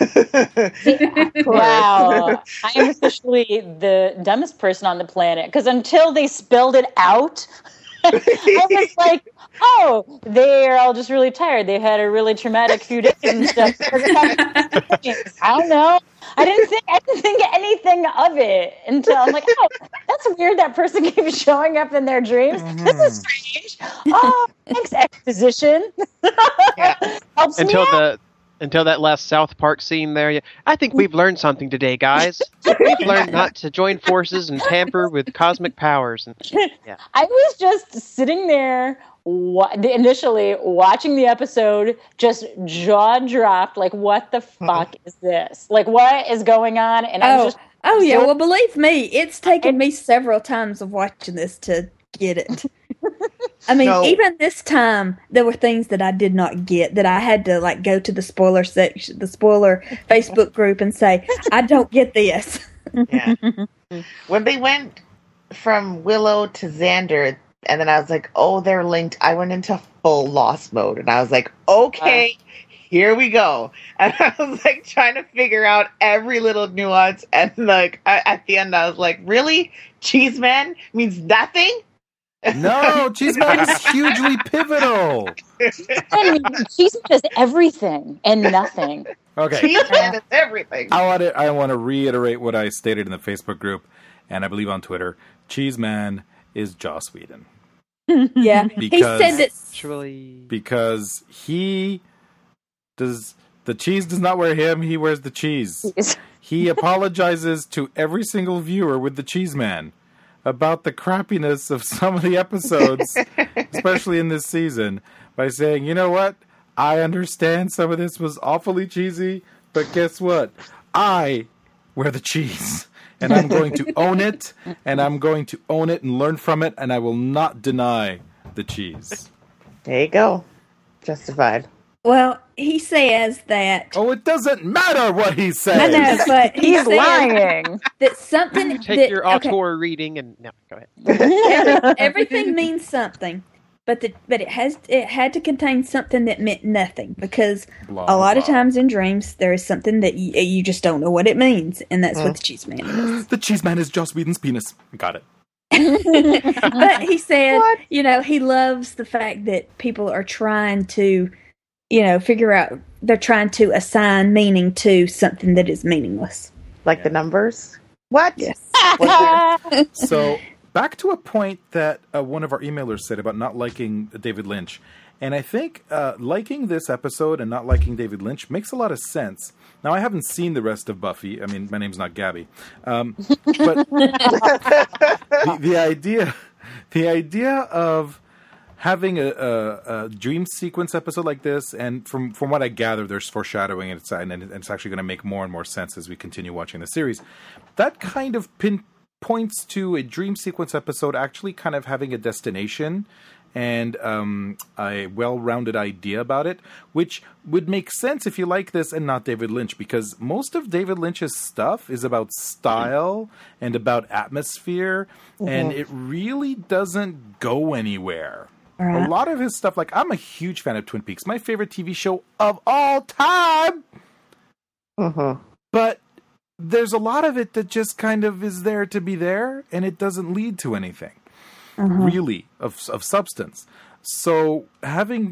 Wow. I am officially the dumbest person on the planet because until they spelled it out, I was like, oh, they're all just really tired. They had a really traumatic few days and stuff. I don't know. I didn't think I didn't think anything of it until I'm like, oh, that's weird. That person keeps showing up in their dreams. Mm-hmm. This is strange. Oh, thanks, exposition. Yeah. Helps me Until out. the until that last South Park scene there. yeah, I think we've learned something today, guys. We've learned not to join forces and tamper with cosmic powers. And, yeah. I was just sitting there wa- initially watching the episode, just jaw dropped, like, what the fuck is this? Like, what is going on? And I Oh, was just, oh yeah. so- Well, believe me, it's taken me several times of watching this to get it. I mean, No. even this time, there were things that I did not get that I had to like go to the spoiler section, the spoiler Facebook group, and say, "I don't get this." Yeah. When they went from Willow to Xander, and then I was like, oh, they're linked, I went into full lost mode. And I was like, okay, here we go. And I was like trying to figure out every little nuance. And like I, at the end, I was like, really? Cheese Man means nothing? no, Cheese Man is hugely pivotal. I mean, she's just everything and nothing. Okay, Cheese Man is everything. I want to I want to reiterate what I stated in the Facebook group, and I believe on Twitter. Cheese Man is Joss Whedon Yeah, he Because- said that. Actually, because he does the cheese does not wear him. He wears the cheese. He apologizes to every single viewer with the Cheese Man about the crappiness of some of the episodes, especially in this season, by saying, you know what? I understand some of this was awfully cheesy, but guess what? I wear the cheese, and I'm going to own it, and I'm going to own it and learn from it, and I will not deny the cheese. There you go. Justified. Well, he says that. Oh, it doesn't matter what he says. I know, but he He's says lying. that something. take that, your okay, auteur reading and no, go ahead. every- everything means something, but the, but it has it had to contain something that meant nothing because Blah, a lot of blah. times in dreams there is something that you, you just don't know what it means, and that's what the cheese man is. The Cheese Man is Joss Whedon's penis. Got it. But he said, you know, he loves the fact that people are trying to, you know, figure out. They're trying to assign meaning to something that is meaningless. Like the numbers? What? Yes. So back to a point that uh, one of our emailers said about not liking David Lynch. And I think uh, liking this episode and not liking David Lynch makes a lot of sense. Now, I haven't seen the rest of Buffy. I mean, my name's not Gabby. Um, but the, the idea the idea of having a, a, a dream sequence episode like this, and from, from what I gather, there's foreshadowing, and it's, and it's actually going to make more and more sense as we continue watching the series. That kind of pinpoints to a dream sequence episode actually kind of having a destination and um, a well-rounded idea about it, which would make sense if you like this and not David Lynch, because most of David Lynch's stuff is about style and about atmosphere, mm-hmm. and it really doesn't go anywhere. Right. A lot of his stuff, like, I'm a huge fan of Twin Peaks, my favorite T V show of all time, Mm-hmm. but there's a lot of it that just kind of is there to be there, and it doesn't lead to anything. Uh-huh. Really, of of substance. So having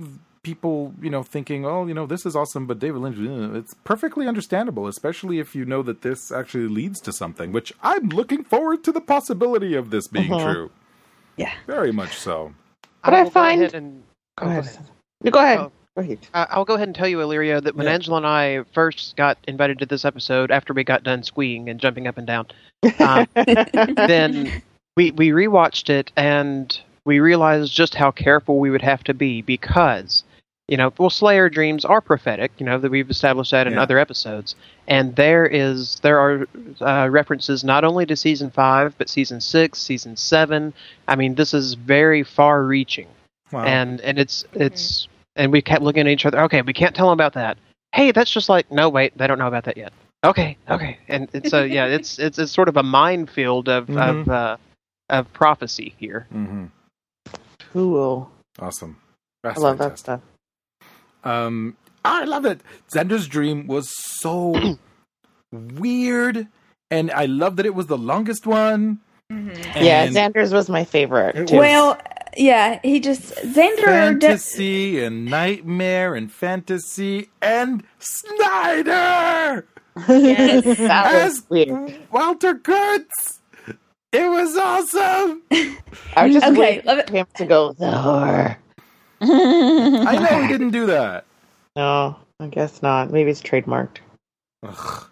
people, you know, thinking, oh, you know, this is awesome, but David Lynch, uh, it's perfectly understandable, especially if you know that this actually leads to something, which I'm looking forward to the possibility of this being Mhm. true. Yeah. Very much so. But I will find- Go ahead and, Go oh, ahead. go ahead. You go ahead. Oh. Go ahead. Uh, I'll go ahead and tell you, Illyria, that when Yeah. Angela and I first got invited to this episode, after we got done squeeing and jumping up and down, um, then we we rewatched it and we realized just how careful we would have to be because, you know, well, Slayer dreams are prophetic. You know that we've established that in Yeah. other episodes, and there is there are uh, references not only to season five but season six, season seven. I mean, this is very far-reaching. Wow. And and it's it's and we kept looking at each other. Okay, we can't tell them about that. Hey, that's just like no, wait, they don't know about that yet. Okay, okay, and it's a yeah, it's it's it's sort of a minefield of Mhm. of uh, of prophecy here. Mm-hmm. Cool. Awesome. I That's love that fantastic. stuff. Um, I love it. Xander's dream was so weird, and I love that it was the longest one. Mhm. Yeah, And Xander's was my favorite. It too. was- Well, yeah, he just Xander. de- fantasy and nightmare and fantasy and Snyder Yes. that was as weird. Walter Kurtz. It was awesome. I was just Okay, waiting love it. for him to go, the horror. I know he didn't do that. No, I guess not. Maybe it's trademarked. Ugh.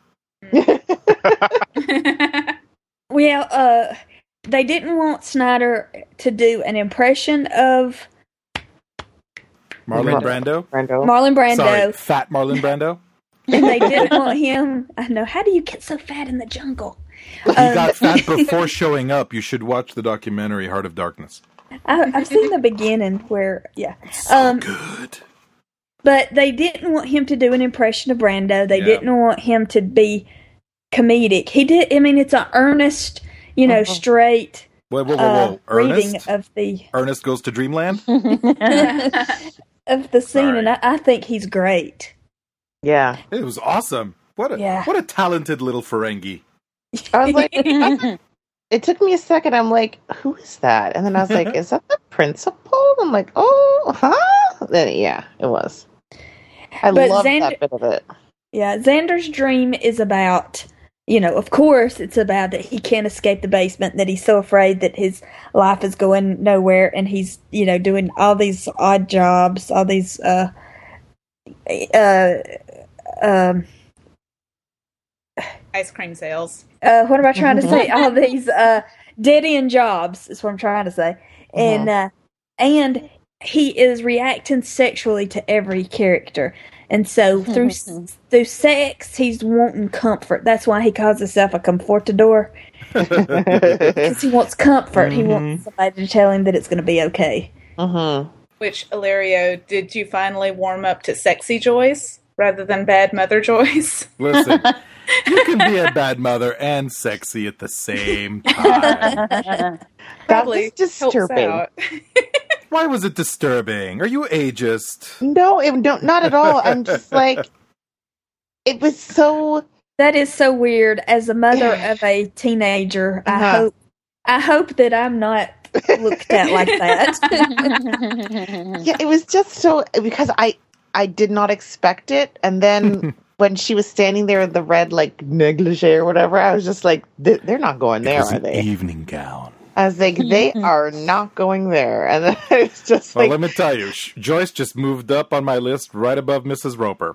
Well, uh, they didn't want Snyder to do an impression of Marlon Mar- Brando. Brando. Marlon Brando, Sorry, fat Marlon Brando. and they didn't want him. I know. How do you get so fat in the jungle? He Um, got fat before showing up. You should watch the documentary Heart of Darkness. I, I've seen the beginning where, yeah. So Um, good. But they didn't want him to do an impression of Brando. They Yeah. didn't want him to be comedic. He did. I mean, it's an earnest, you know, Uh-huh. straight Whoa, whoa, whoa, uh, whoa! reading Ernest. of the Ernest goes to Dreamland. of the scene, Sorry. and I, I think he's great. Yeah. It was awesome. What a Yeah. what a talented little Ferengi. I was like, it took me a second. I'm like, who is that? And then I was like, is that the principal? I'm like, oh, huh? Then yeah, it was. I But love Xander- that bit of it. Yeah, Xander's dream is about, you know, of course, it's about that he can't escape the basement, that he's so afraid that his life is going nowhere, and he's, you know, doing all these odd jobs, all these, uh, uh, um, Ice cream sales. uh, what am I trying to say? All these, uh, dead end jobs is what I'm trying to say. And, uh, and he is reacting sexually to every character. And so through through sex, he's wanting comfort. That's why he calls himself a comfortador. Because he wants comfort. He wants somebody to tell him that it's going to be okay. Mm-hmm. Which, Ilario, did you finally warm up to sexy Joyce rather than bad mother Joyce? Listen, you can be a bad mother and sexy at the same time. That Probably was helps disturbing. out. Why was it disturbing? Are you ageist? No, it, no, not at all. I'm just like, it was so. That is so weird. As a mother of a teenager, I Uh-huh. hope I hope that I'm not looked at like that. Yeah, it was just so because I I did not expect it, and then when she was standing there in the red like negligee or whatever, I was just like, "They- they're not going there, it was are an they? evening gown. I was like, they are not going there, and then it's just Well, like, let me tell you, Sh- Joyce just moved up on my list right above Missus Roper.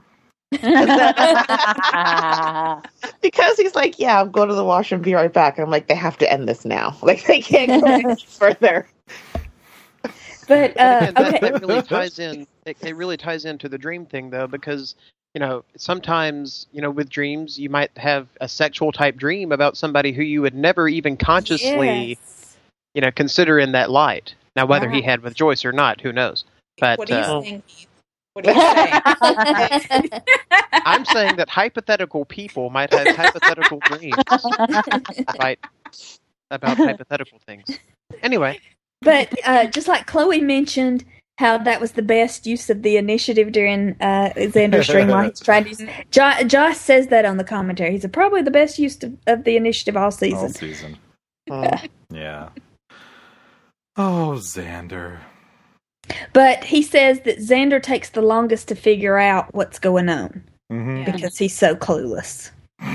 because he's like, yeah, I'll go to the washroom, be right back. And I'm like, they have to end this now. Like they can't go any further. But uh, And that, okay, that really ties in. It, it really ties into the dream thing, though, because you know sometimes you know with dreams you might have a sexual type dream about somebody who you would never even consciously yes. you know consider in that light. Now, whether he Right. had with Joyce or not, who knows? But What are you uh, saying, Keith? What are you saying? I'm saying that hypothetical people might have hypothetical dreams right, about hypothetical things. Anyway, But uh, just like Chloe mentioned, how that was the best use of the initiative during uh, Xander's dream while he's trying to use. Jo- Josh says that on the commentary. He said probably the best use of, of the initiative all season. All season. Oh. Yeah. Oh, Xander. But he says that Xander takes the longest to figure out what's going on Mm-hmm. Yeah. because he's so clueless.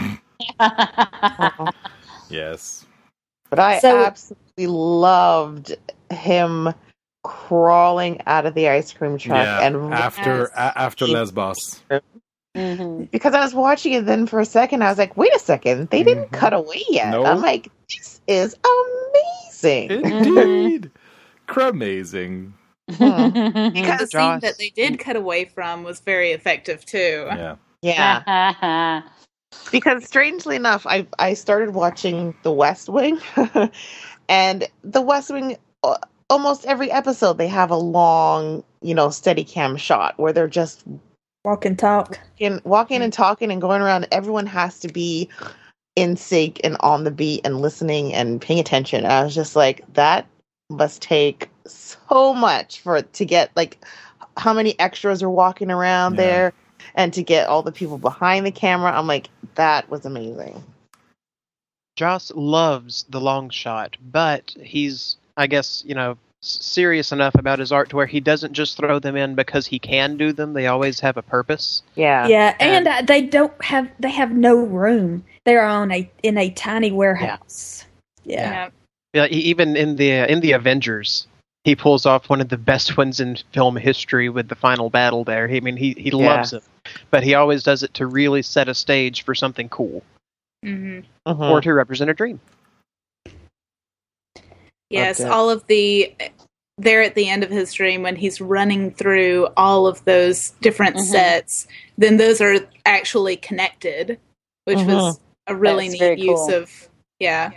Yes. But I So- absolutely loved him crawling out of the ice cream truck Yeah. and After Yes. a- after Lesbos. Mhm. because I was watching it then for a second, I was like, wait a second, they didn't Mhm. cut away yet. No. I'm like, this is amazing. Indeed. Cramazing. Hmm. Because the Joss. scene that they did cut away from was very effective too. Yeah. Yeah. Because strangely enough, I I started watching The West Wing, and The West Wing, uh, almost every episode they have a long, you know, steady cam shot where they're just Walk and talk. in, walking and talking and going around. Everyone has to be in sync and on the beat and listening and paying attention. And I was just like, that must take so much for it to get like how many extras are walking around Yeah. there. And to get all the people behind the camera, I'm like, that was amazing. Joss loves the long shot, but he's, I guess, you know, s- serious enough about his art to where he doesn't just throw them in because he can do them. They always have a purpose. Yeah. Yeah, and uh, they don't have they have no room. They are on a in a tiny warehouse. Yeah. Yeah. Yeah, e- even in the in the Avengers, he pulls off one of the best ones in film history with the final battle there. He, I mean, he, he loves it, but he always does it to really set a stage for something cool hmm Mhm. or to represent a dream. Yes, Okay. all of the there at the end of his dream when he's running through all of those different Mhm. sets, then those are actually connected, which was a really That's neat very use cool. of yeah.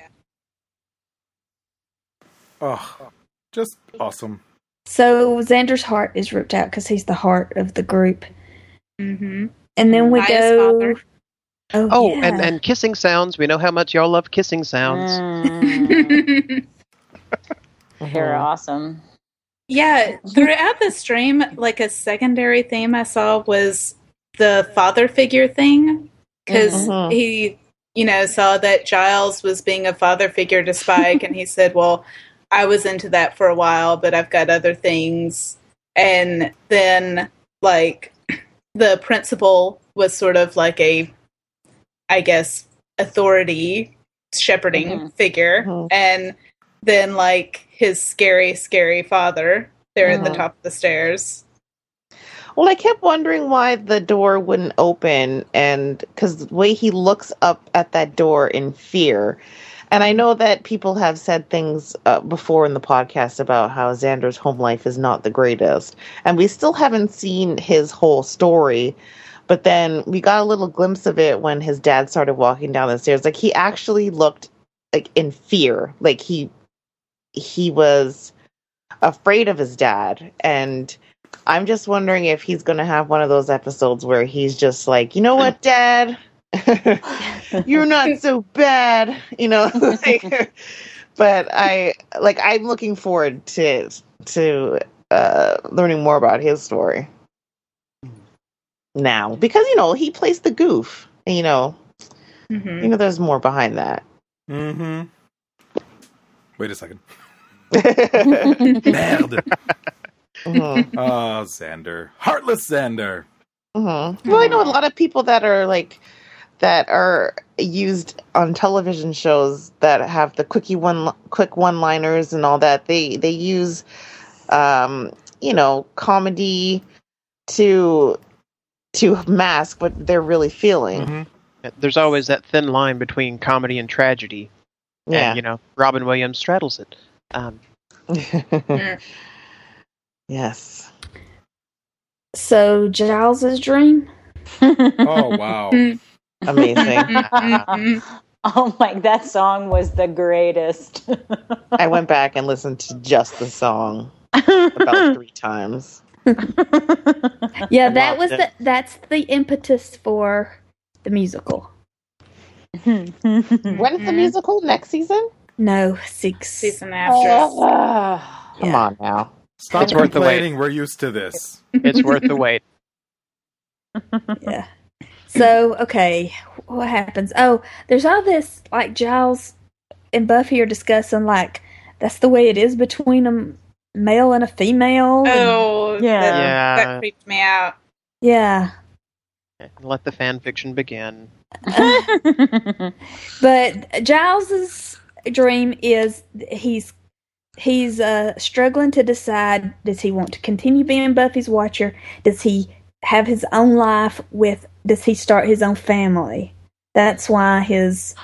Oh, just awesome. So Xander's heart is ripped out because he's the heart of the group, Mm-hmm. and then we By his go. father. Oh, Oh, yeah. and, and kissing sounds. We know how much y'all love kissing sounds. Mm, Mhm. They're awesome. Yeah, throughout the stream, like a secondary theme I saw was the father figure thing, because Mhm. he, you know, saw that Giles was being a father figure to Spike, and he said, "Well, I was into that for a while, but I've got other things." And then, like, the principal was sort of like a, I guess, authority shepherding Mhm. figure, Mhm. and then like his scary, scary father there at Mhm. the top of the stairs. Well, I kept wondering why the door wouldn't open, and because the way he looks up at that door in fear. And I know that people have said things uh, before in the podcast about how Xander's home life is not the greatest, and we still haven't seen his whole story. But then we got a little glimpse of it when his dad started walking down the stairs. Like he actually looked like in fear, like he he was afraid of his dad, and I'm just wondering if he's going to have one of those episodes where he's just like, you know what, Dad, you're not so bad, you know. Like, but I like I'm looking forward to to uh, learning more about his story now, because you know he plays the goof. And, you know, Mm-hmm. you know, there's more behind that. Mm-hmm. Wait a second. Mhm. Merde. Mhm. Oh, Xander. Heartless Xander. Well, I know a lot of people that are like that are used on television shows that have the quickie one quick one-liners and all that. They they use um, you know, comedy to to mask what they're really feeling. Mhm. There's always that thin line between comedy and tragedy. Yeah. And, you know, Robin Williams straddles it. Um, Yes. So Giles's dream. Oh, wow. Amazing. Mhm. Oh my, that song was the greatest. I went back and listened to just the song about three times. Yeah, that Loved was it. the that's the impetus for the musical. When is the musical? Next season? No, six. Season after. Oh. Come Yeah. on now. Stop It's worth the wait. complaining. We're used to this. it's worth the wait. Yeah. So, okay, what happens? Oh, there's all this, like, Giles and Buffy are discussing, like, that's the way it is between them male and a female. and- Oh, Yeah. that, Yeah. that creeped me out. yeah. Let the fan fiction begin. But Giles's dream is he's he's uh, struggling to decide: does he want to continue being Buffy's watcher? Does he have his own life with? Does he start his own family? That's why his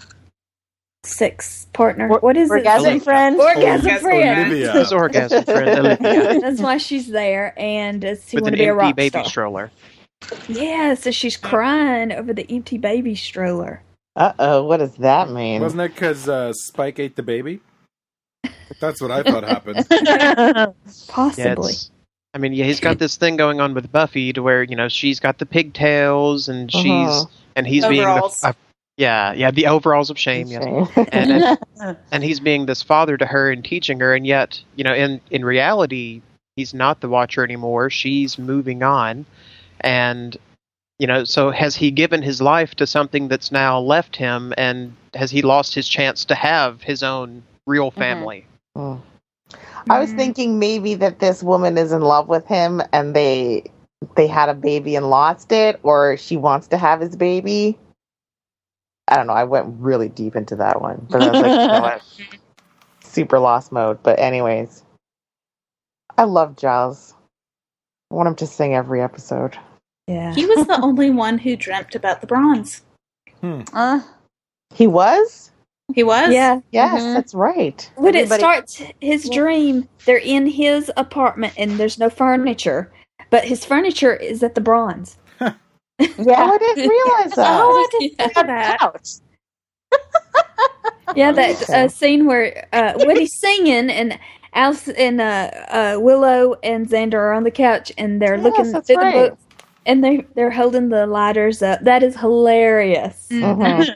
sex partner. Or- what is Orgasm it? friend? Orgasm Orgasm friend. Olivia. His orgasm friend, Olivia. That's why she's there, and does he With want an to be a empty rock baby star? stroller. Yeah, so she's crying over the empty baby stroller. Uh oh, what does that mean? Wasn't it because uh, Spike ate the baby? That's what I thought happened. Yeah, Possibly. it's, I mean, yeah, he's got this thing going on with Buffy to where, you know, she's got the pigtails and she's Uh-huh. and he's Overalls. being the, uh, yeah, yeah, the overalls of shame, yes. Shame. and, and and he's being this father to her and teaching her, and yet, you know, in in reality, he's not the watcher anymore. She's moving on, and you know, so has he given his life to something that's now left him, and has he lost his chance to have his own real family? Mm. I was thinking maybe that this woman is in love with him and they they had a baby and lost it, or she wants to have his baby. I don't know. I went really deep into that one, but I was like, you know what? Super lost mode. But anyways, I love Giles. I want him to sing every episode. Yeah. He was the only one who dreamt about the bronze. Uh, He was? He was? Yeah. Yes, Mhm. that's right. When it Everybody- starts his dream, they're in his apartment and there's no furniture, but his furniture is at the bronze. Oh, yeah. I didn't realize that. Oh, I didn't Yeah. think of that. Yeah, that Okay. uh, scene where uh, when he's singing and Alice and uh, uh, Willow and Xander are on the couch and they're Yes, looking that's through right. the book and they they're holding the lighters up. That is hilarious. Mhm.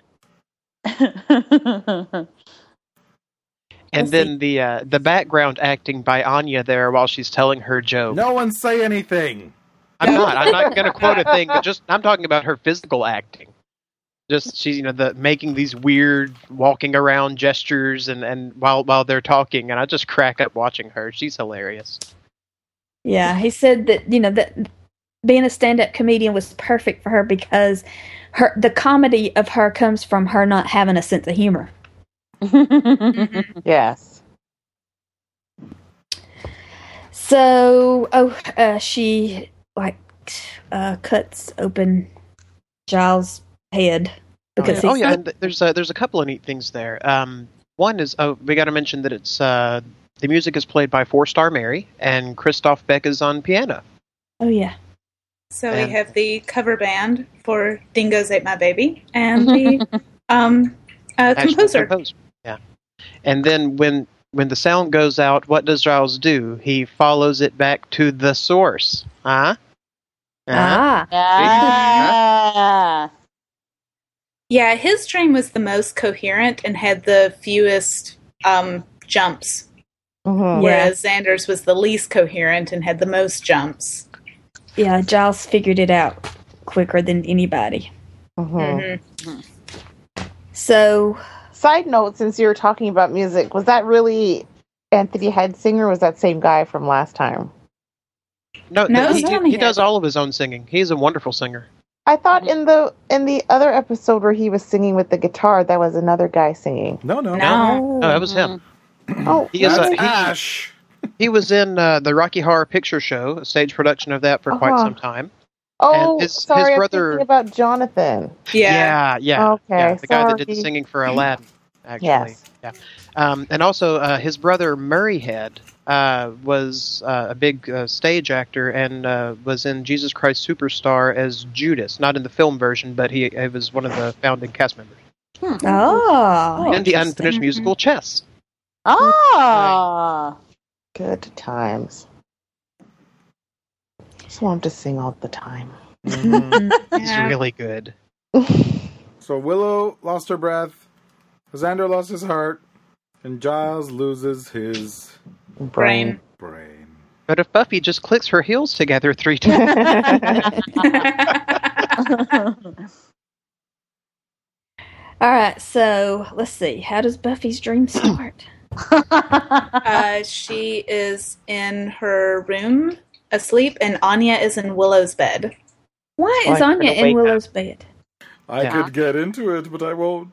And Let's then the uh, the background acting by Anya there while she's telling her joke. No one say anything. I'm not. I'm not going to quote a thing, but just I'm talking about her physical acting. Just she's you know the making these weird walking around gestures and, and while while they're talking, and I just crack up watching her. She's hilarious. Yeah, he said that you know that being a stand-up comedian was perfect for her because her the comedy of her comes from her not having a sense of humor. Yes. So, oh, uh, she like uh, cuts open Giles' head because oh he's yeah, and th- there's a, there's a couple of neat things there. Um, one is oh we got to mention that it's uh, the music is played by Four Star Mary and Christoph Beck is on piano. oh yeah, So And- we have the cover band for Dingoes Ate My Baby and the um, uh, Actual composer. composer. Yeah, and then when when the sound goes out, what does Giles do? He follows it back to the source. Huh? Uh-huh. ah, Ah. Yeah, his dream was the most coherent and had the fewest um, jumps, Mhm. whereas Xander's was the least coherent and had the most jumps. yeah. Giles figured it out quicker than anybody. Mhm. Mhm. So, Side note, since you were talking about music, was that really Anthony Headsinger, or was that same guy from last time? No, No, he, it's he, Tommy he does Head. all of his own singing. He's a wonderful singer. I thought in the in the other episode where he was singing with the guitar, that was another guy singing. No, no. No. No, that was him. Oh, He is a, That's he, Ash. he was in uh, the Rocky Horror Picture Show, a stage production of that for quite Uh-huh. some time. oh, and his- sorry, his I'm brother- thinking about Jonathan. Yeah. yeah, yeah. Okay, yeah, the guy that did the sorry. singing for Aladdin, actually. Yes. Yeah. Um, and also, uh, his brother Murray Head uh, was uh, a big uh, stage actor and uh, was in Jesus Christ Superstar as Judas, not in the film version, but he, he was one of the founding cast members. oh, and the interesting. unfinished musical Chess. Ah. Good times. Just want him to sing all the time. Mhm. He's Yeah. really good. So Willow lost her breath, Xander lost his heart, and Giles loses his Brain. brain. But if Buffy just clicks her heels together three times, all right. So let's see. How does Buffy's dream start? uh, she is in her room asleep, and Anya is in Willow's bed. Why Well, is I Anya could've in wake Willow's bed? I Yeah. could get into it, but I won't.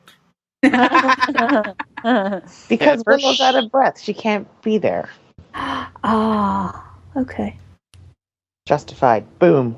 Because Yeah, first- Willow's out of breath. She can't be there. Ah, okay. Justified. Boom.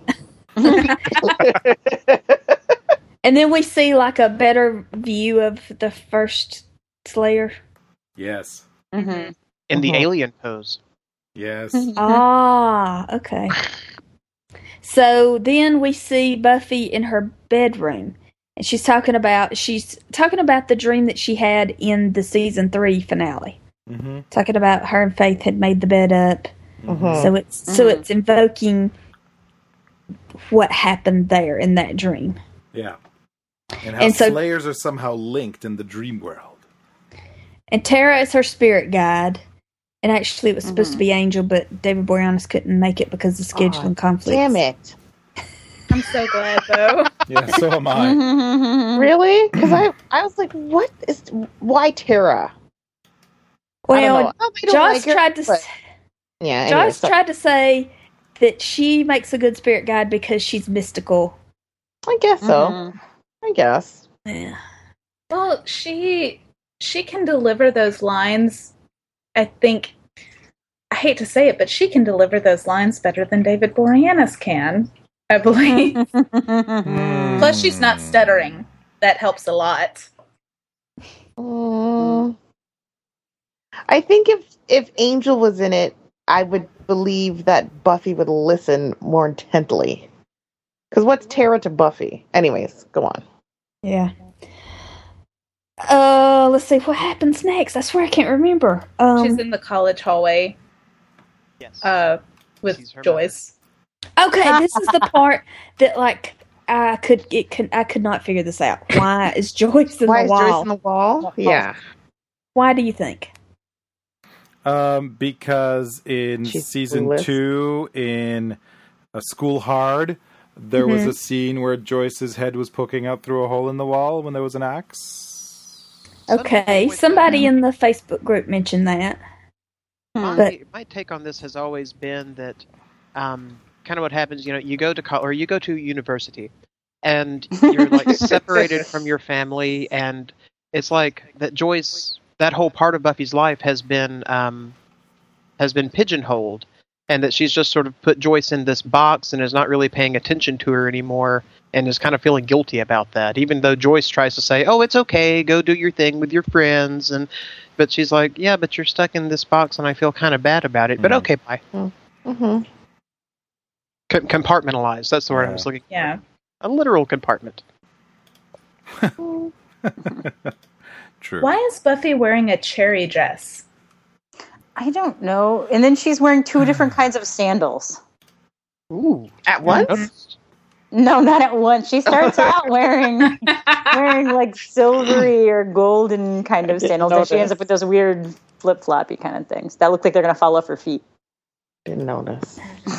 And then we see like a better view of the first Slayer. Yes. Mm-hmm. In the Mhm. alien pose. Yes. Ah, okay. So then we see Buffy in her bedroom, and she's talking about she's talking about the dream that she had in the season three finale. Mm-hmm. Talking about her and Faith had made the bed up, Mhm. so it's so Mhm. it's invoking what happened there in that dream. Yeah. And how And so- Slayers are somehow linked in the dream world. And Tara is her spirit guide. And actually, it was supposed Mhm. to be Angel, but David Boreanaz couldn't make it because of scheduling Aw, conflicts. Damn it. I'm so glad, though. Yeah, so am I. Mm-hmm. Really? Because I, I was like, what is. Why Tara? I don't know. Well, I don't Josh like her, tried to. but- s Yeah, anyway, Josh so- tried to say that she makes a good spirit guide because she's mystical. I guess so. Mhm. I guess. Yeah. Well, she she can deliver those lines. I think I hate to say it, but she can deliver those lines better than David Boreanaz can, I believe. Mm. Plus, she's not stuttering. That helps a lot. Mm. I think if if Angel was in it, I would believe that Buffy would listen more intently. Because what's Tara to Buffy? Anyways, go on. Yeah. Uh, let's see what happens next. I swear I can't remember. Um, She's in the college hallway Yes. uh, with She's her Joyce. okay, this is the part that like I could it could I could not figure this out. Why is Joyce in Why the is wall? Joyce on the wall? Yeah. Why do you think? Um, because in She's season clueless. two, in a School Hard, there was Mhm. a scene where Joyce's head was poking out through a hole in the wall when there was an axe. Okay, with somebody that. in the Facebook group mentioned that. My, But- my take on this has always been that um, kind of what happens, you know, you go to co- or you go to university, and you're like separated from your family, and it's like that Joyce, that whole part of Buffy's life has been um, has been pigeonholed, and that she's just sort of put Joyce in this box and is not really paying attention to her anymore, and is kind of feeling guilty about that, even though Joyce tries to say, "Oh, it's okay, go do your thing with your friends," and but she's like, "Yeah, but you're stuck in this box, and I feel kind of bad about it." But Mhm. okay, bye. Mm-hmm. C- compartmentalized. That's the word I Yeah. was looking. Yeah. A literal compartment. True. Why is Buffy wearing a cherry dress? I don't know. And then she's wearing two different kinds of sandals. Ooh. At once? Noticed? No, not at once. She starts out wearing wearing like silvery or golden kind of I didn't sandals, and she notice. ends up with those weird flip floppy kind of things that look like they're gonna fall off her feet. Didn't notice.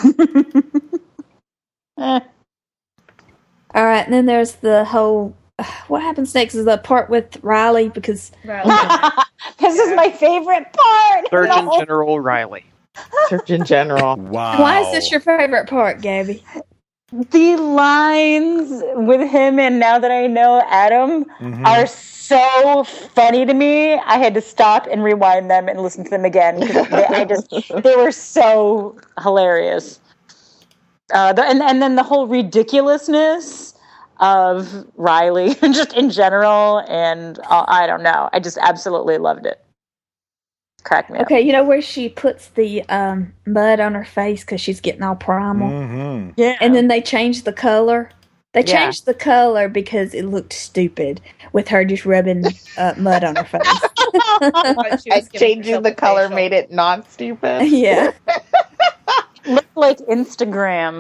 Eh. All right, and then there's the whole. What happens next is the part with Riley because This is my favorite part. Surgeon No. General Riley. Surgeon General. Wow. why is this your favorite part, Gabby? The lines with him and Now That I Know Adam Mhm. are so funny to me. I had to stop and rewind them and listen to them again because they, I just they were so hilarious. Uh, the, and and then the whole ridiculousness of Riley, just in general, and uh, I don't know. I just absolutely loved it. Cracked me up. Okay, you know where she puts the um, mud on her face because she's getting all primal, Mhm. Yeah. and then they changed the color. They Yeah. changed the color because it looked stupid with her just rubbing uh, mud on her face. She was And giving changing herself the a color facial. made it not stupid. Yeah. Looked like Instagram.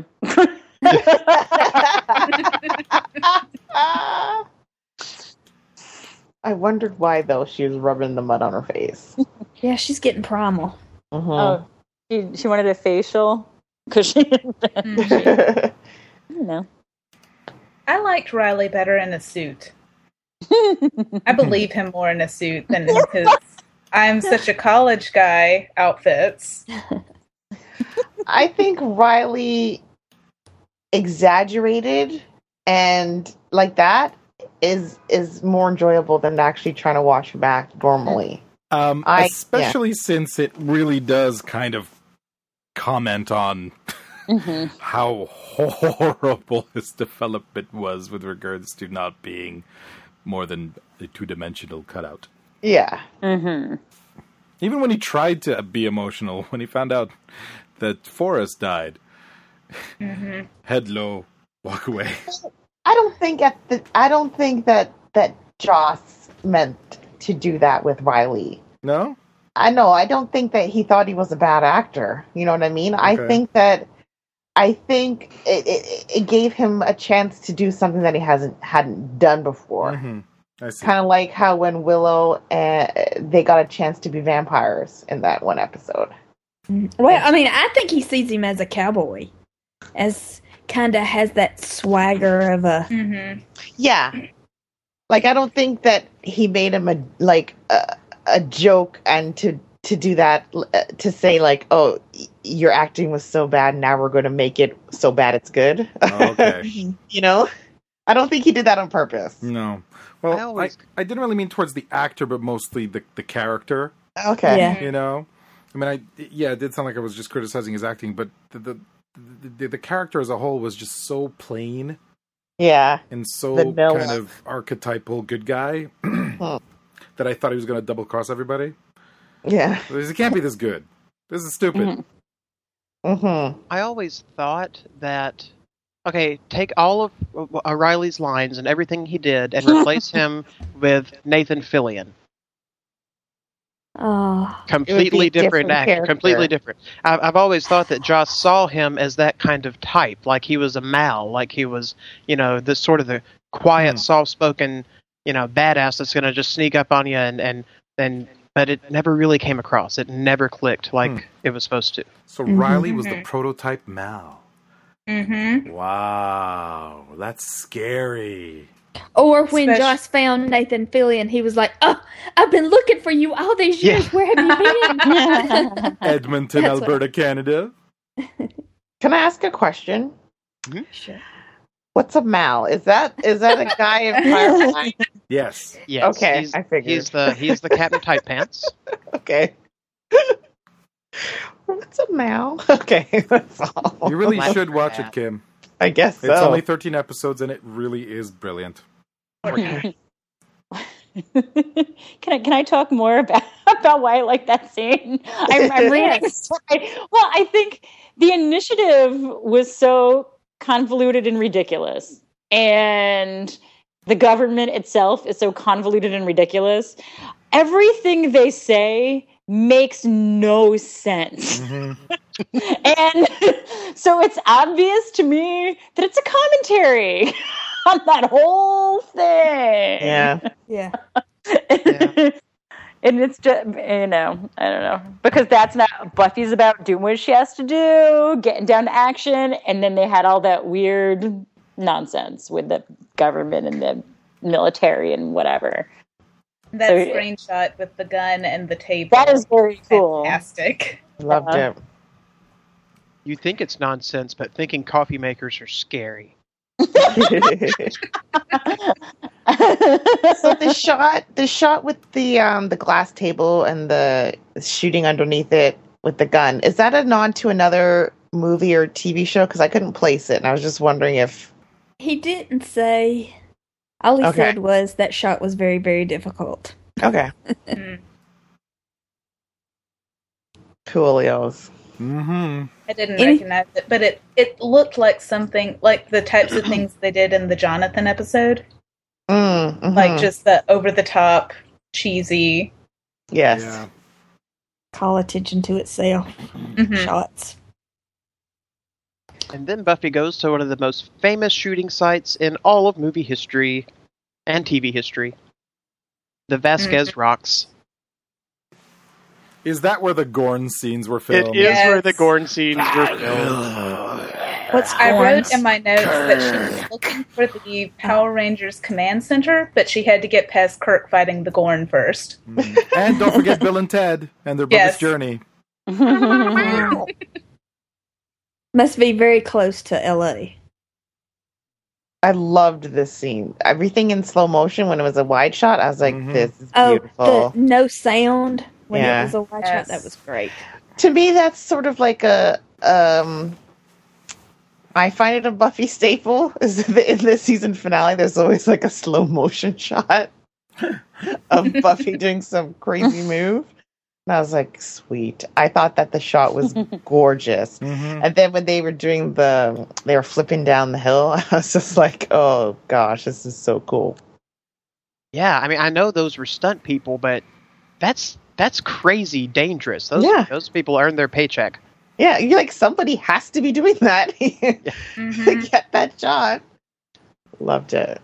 I wondered why though she was rubbing the mud on her face. Yeah, she's getting primal. Mhm. Oh, she, she wanted a facial because she didn't. I don't know. I liked Riley better in a suit. I believe him more in a suit than in his I'm such a college guy outfits. I think Riley exaggerated and like that is is more enjoyable than actually trying to watch back normally. Um, I- especially since it really does kind of comment on Mm-hmm. how horrible his development was with regards to not being more than a two-dimensional cutout. Yeah. Mm-hmm. Even when he tried to be emotional, when he found out that Forrest died, Mm-hmm. head low, walk away. I don't think at the I don't think that that Joss meant to do that with Riley. No? I know, I don't think that he thought he was a bad actor. You know what I mean? I Okay. think that I think it, it, it gave him a chance to do something that he hasn't hadn't done before. Mm-hmm. I see. Kind of like how when Willow uh, they got a chance to be vampires in that one episode. Well, I mean, I think he sees him as a cowboy, as kind of has that swagger of a. Mm-hmm. Yeah, like I don't think that he made him a like a, a joke and to to do that uh, to say like, oh, y- your acting was so bad, now we're going to make it so bad it's good. Oh, okay. You know, I don't think he did that on purpose. No. Well, I I, always- I, didn't really mean towards the actor, but mostly the, the character, Okay. Yeah. you know? I mean, I yeah, it did sound like I was just criticizing his acting, but the the, the, the character as a whole was just so plain Yeah. and so Vanilla. kind of archetypal good guy that I thought he was going to double-cross everybody. Yeah. It can't be this good. This is stupid. Mhm. Mm-hmm. I always thought that, okay, take all of uh, Riley's lines and everything he did and replace him with Nathan Fillion. Oh, Completely a different different, actor. character. Completely different. I've, I've always thought that Joss saw him as that kind of type, like he was a Mal, like he was, you know, this sort of the quiet, Hmm. soft-spoken, you know, badass that's going to just sneak up on you and, and, and, but it never really came across. It never clicked like Hmm. it was supposed to. So Riley was the Mhm. prototype Mal. Mm-hmm. Wow, that's scary. or when Spec- Joss found Nathan Fillion, he was like, "Oh, I've been looking for you all these years. Where have you been?" Edmonton, That's what- Alberta, Canada. Can I ask a question? Sure. What's a Mal? Is that is that a guy in Firefly? Yes. Yes, Okay, he's, I figured. He's the he's the Captain Tight Pants. Okay. What's a Mal? Okay, that's all. You really Latin should watch cat. it, Kim. I guess so. It's only thirteen episodes, and it really is brilliant. can I can I talk more about about why I like that scene? I'm, I'm really Yes. sorry. Well, I think the initiative was so convoluted and ridiculous, and the government itself is so convoluted and ridiculous. Everything they say makes no sense. And so it's obvious to me that it's a commentary on that whole thing. Yeah. Yeah. Yeah. And it's just, you know, I don't know. Because that's not, Buffy's about doing what she has to do, getting down to action, and then they had all that weird nonsense with the government and the military and whatever. That So- screenshot with the gun and the table. That is very cool. fantastic. Loved Uh, it. You think it's nonsense, but thinking coffee makers are scary. So the shot, the shot with the um the glass table and the shooting underneath it with the gun, is that a nod to another movie or T V show? Because I couldn't place it, and I was just wondering if. He didn't say. All he Okay. said was that shot was very, very difficult. Okay. Mm. Coolios. Mm-hmm. I didn't Any- recognize it, but it, it looked like something like the types of things they did in the Jonathan episode. Mm, mhm. Like just the over the top, cheesy. yes. Yeah. Call attention to itself. Mhm. Shots. And then Buffy goes to one of the most famous shooting sites in all of movie history and T V history, the Vasquez Rocks. Is that where the Gorn scenes were It filmed? is Yes. where the Gorn scenes were filmed. What's I wrote Horns? in my notes that she was looking for the Power Rangers Command Center, but she had to get past Kirk fighting the Gorn first. Mm. And don't forget Bill and Ted and their Yes. Bumpus journey. Must be very close to L A. I loved this scene. Everything in slow motion when it was a wide shot. I was like, Mhm. "This is Oh, beautiful." the no sound when Yeah. it was a wide Yes. shot. That was great. To me, that's sort of like a. Um, I find it a Buffy staple. Is that in the season finale, there's always like a slow motion shot of Buffy doing some crazy move. And I was like, sweet. I thought that the shot was gorgeous. Mhm. And then when they were doing the, they were flipping down the hill, I was just like, oh gosh, this is so cool. Yeah, I mean, I know those were stunt people, but that's that's crazy dangerous. Those Yeah. those people earn their paycheck. Yeah, you're like, somebody has to be doing that to Mhm. get that shot. Loved it.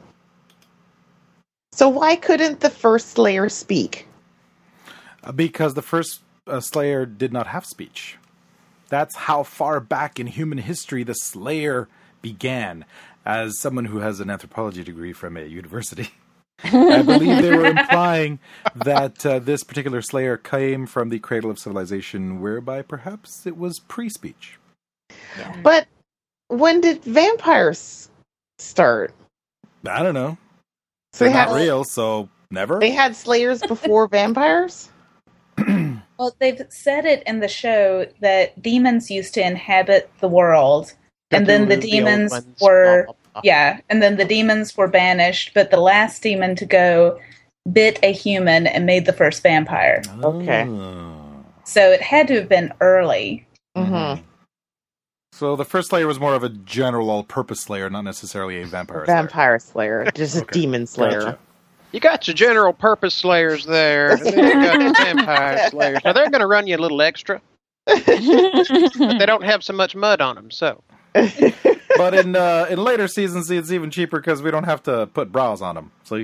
So why couldn't the first Slayer speak? Uh, Because the first uh, Slayer did not have speech. That's how far back in human history the Slayer began. As someone who has an anthropology degree from a university, I believe they were implying that uh, this particular Slayer came from the cradle of civilization, whereby perhaps it was pre-speech. But when did vampires start? I don't know. So They're they not had, real, so never. they had Slayers before vampires? Well, they've said it in the show that demons used to inhabit the world, and then the Cthulhu, old demons ones, were blah, blah, blah. yeah, and then the demons were banished, but the last demon to go bit a human and made the first vampire. Okay. Oh. So it had to have been early. Mm-hmm. So the first Slayer was more of a general all-purpose Slayer, not necessarily a vampire. Vampire Slayer, just a Okay. demon Slayer. Gotcha. You got your general purpose slayers there. And then you got your vampire slayers. Now they're going to run you a little extra, but they don't have so much mud on them. So But in uh, in later seasons, it's even cheaper because we don't have to put brows on them. See?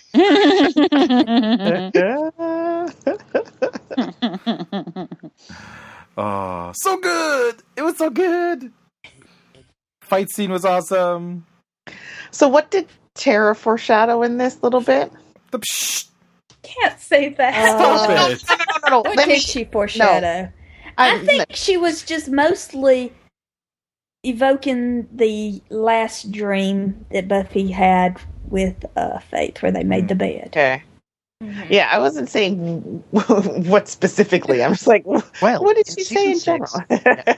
Oh, so good! It was so good. Fight scene was awesome. So what did Tara foreshadow in this little bit? The psh, Can't say that. stop Oh. it! No, no, no, no. What Let me, did she foreshadow? I, I, think she was just mostly evoking the last dream that Buffy had with uh, Faith, where they made the bed. okay. Yeah, I wasn't saying what specifically. I'm just like, Well, what did in she say in season general?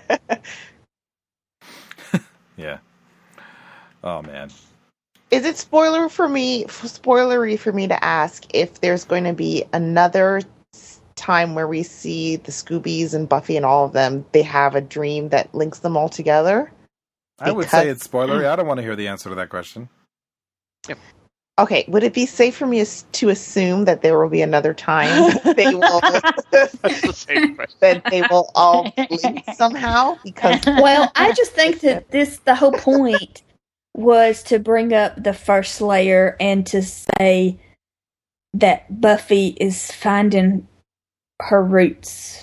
Yeah. Oh man. Is it spoiler for me, spoilery for me to ask if there's going to be another s- time where we see the Scoobies and Buffy and all of them, they have a dream that links them all together? I would Because- say it's spoilery. I don't want to hear the answer to that question. Okay, would it be safe for me as- to assume that there will be another time that they will That's the same question. that they will all link somehow? Because Well, I just think that this the whole point was to bring up the first Slayer and to say that Buffy is finding her roots.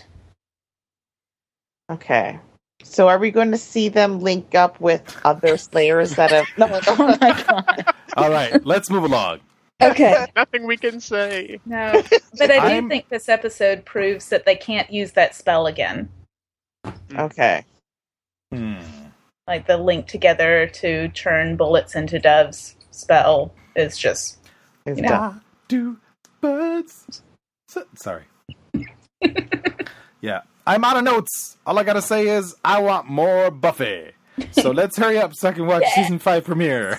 okay, so are we going to see them link up with other Slayers that have? No, Oh my god. All right, let's move along. Okay. Nothing we can say. No, but I do I'm- think this episode proves that they can't use that spell again. okay. Hmm. Like the link together to turn bullets into doves spell is just It's You know. done. Do birds? So- sorry. Yeah, I'm out of notes. All I gotta say is I want more Buffy. So let's hurry up so I can watch season five premiere.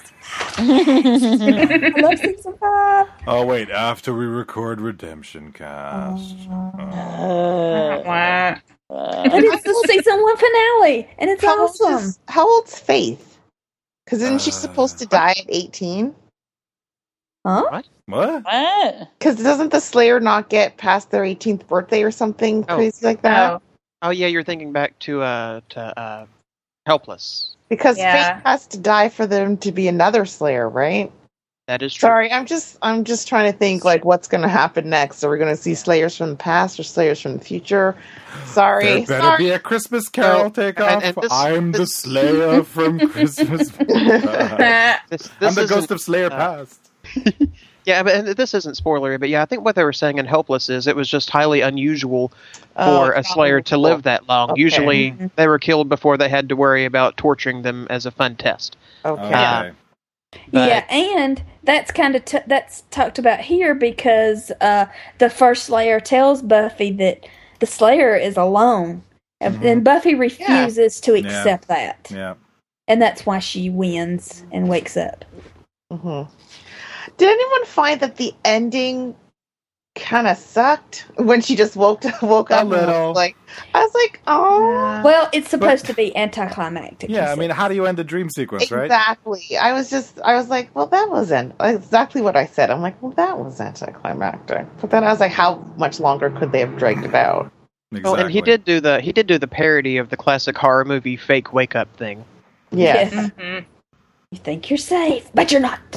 I love season five. Oh wait, after we record Redemption Cast. Uh, wah. But it's the season one finale, and it's How old awesome. is, how old's Faith? Because isn't she Uh, supposed to die at eighteen? Huh? What? what? Because doesn't the Slayer not get past their eighteenth birthday or something Oh. crazy like that? No. Oh yeah, you're thinking back to uh to uh Helpless. Because Yeah. Faith has to die for them to be another Slayer, right? That is true. Sorry, I'm just I'm just trying to think like what's going to happen next. Are we going to see Slayers from the past or Slayers from the future? Sorry, There better sorry. be a Christmas Carol No, takeoff. and- and this- I'm the this- Slayer from Christmas. Uh, This, I'm this the isn't- ghost of Slayer uh, past. Yeah, but and this isn't spoilery, but yeah, I think what they were saying in Helpless is it was just highly unusual Oh, for a it's Slayer to live that long. Okay. Usually, they were killed before they had to worry about torturing them as a fun test. Okay. Okay. But- Yeah, and that's kind of t- that's talked about here because uh, the first Slayer tells Buffy that the Slayer is alone, and- and Buffy refuses to Yeah. accept that, Yeah. and that's why she wins and wakes up. hmm Did anyone find that the ending kind of sucked when she just woke woke A up? and was little. like, I was like, oh, Well, it's supposed to be anticlimactic. Yeah, he I mean, said. how do you end a dream sequence, right? exactly. I was just, I was like, well, that wasn't exactly what I said. I'm like, well, that was anticlimactic. But then I was like, how much longer could they have dragged it out? Exactly. Well, and he did do the he did do the parody of the classic horror movie fake wake up thing. Yes. Yeah. Mhm. You think you're safe, but you're not.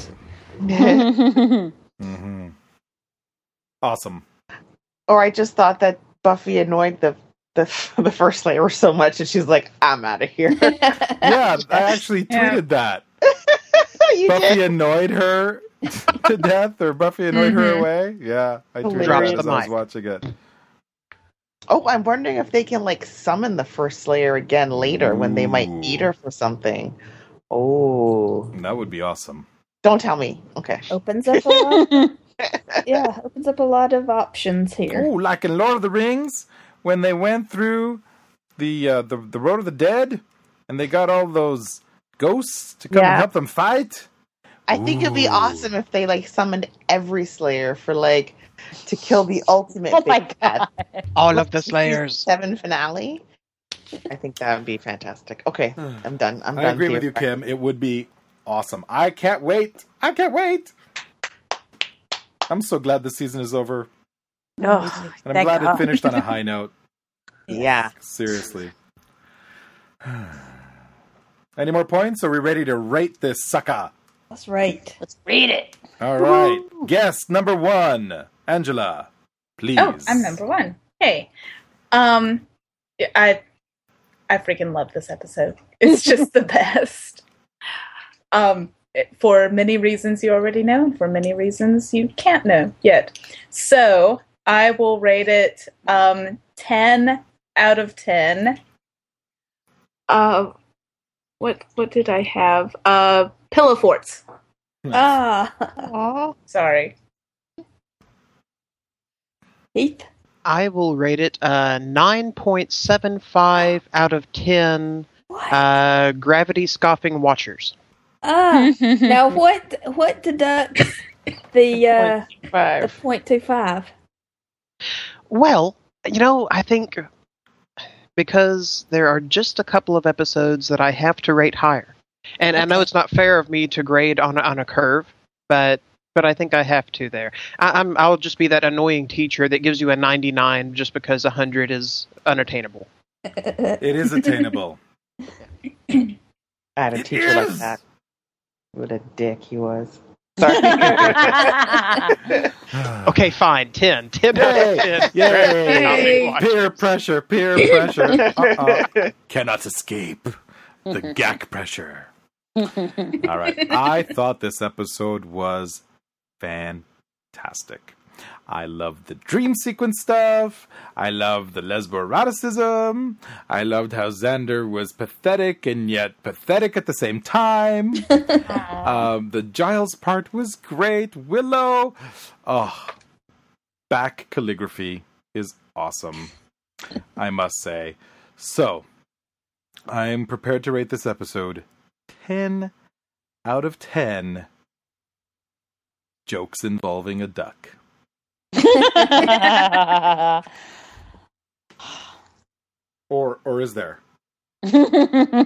hmm Awesome. Or I just thought that Buffy annoyed the the, the first Slayer so much, and she's like, I'm out of here. Yeah, I actually Yeah. tweeted that. You Buffy did? annoyed her to death, or Buffy annoyed her Mhm. away. Yeah, I tweeted Drops that the as I was mic. watching it. Oh, I'm wondering if they can like summon the first Slayer again later when they might Ooh. need her for something. Oh, That would be awesome. don't tell me. Okay. Opens up a lot. Yeah, opens up a lot of options here. Ooh, like in Lord of the Rings, when they went through the uh, the the Road of the Dead, and they got all those ghosts to come Yeah. and help them fight. I think it'd be Ooh. awesome if they like summoned every Slayer for like to kill the ultimate. Oh my big bad. All Like of the season Slayers. Seven finale. I think that would be fantastic. Okay, I'm done. I'm I done. agree with you, theorizing. Kim. It would be awesome. I can't wait. I can't wait. I'm so glad this season is over, Oh, and I'm thank glad God. it finished on a high note. Yeah. Seriously. Any more points? Are we ready to rate this sucker? That's right. Let's read it. All right. Guest number one, Angela, please. Oh, I'm number one. Hey, um, I I freaking love this episode. It's just the best. Um, it- for many reasons you already know, and for many reasons you can't know yet. So I will rate it um ten out of ten. Uh, what what did I have? Uh, pillow forts. Ah, Aw. Sorry. Heath. I will rate it uh, nine point seven five out of ten What? uh, gravity scoffing watchers. Ah, now what? What deducts the uh, the Five. point two five? Well, you know, I think because there are just a couple of episodes that I have to rate higher. And I know it's not fair of me to grade on a, on a curve, but but I think I have to there. I, I'm I'll just be that annoying teacher that gives you a ninety-nine just because a hundred is unattainable. It is attainable. I had a It teacher like is. that. What a dick he was. Sorry. Okay, fine, ten. ten out of Yay! ten. Yay! Yay! Peer pressure, peer pressure. Uh-uh. Cannot escape the G A C pressure. All right. I thought this episode was fantastic. I love the dream sequence stuff. I love the lesboeroticism. I loved how Xander was pathetic and yet pathetic at the same time. um, the Giles part was great. Willow. Oh, back calligraphy is awesome, I must say. So, I'm prepared to rate this episode ten out of ten jokes involving a duck. Or or is there?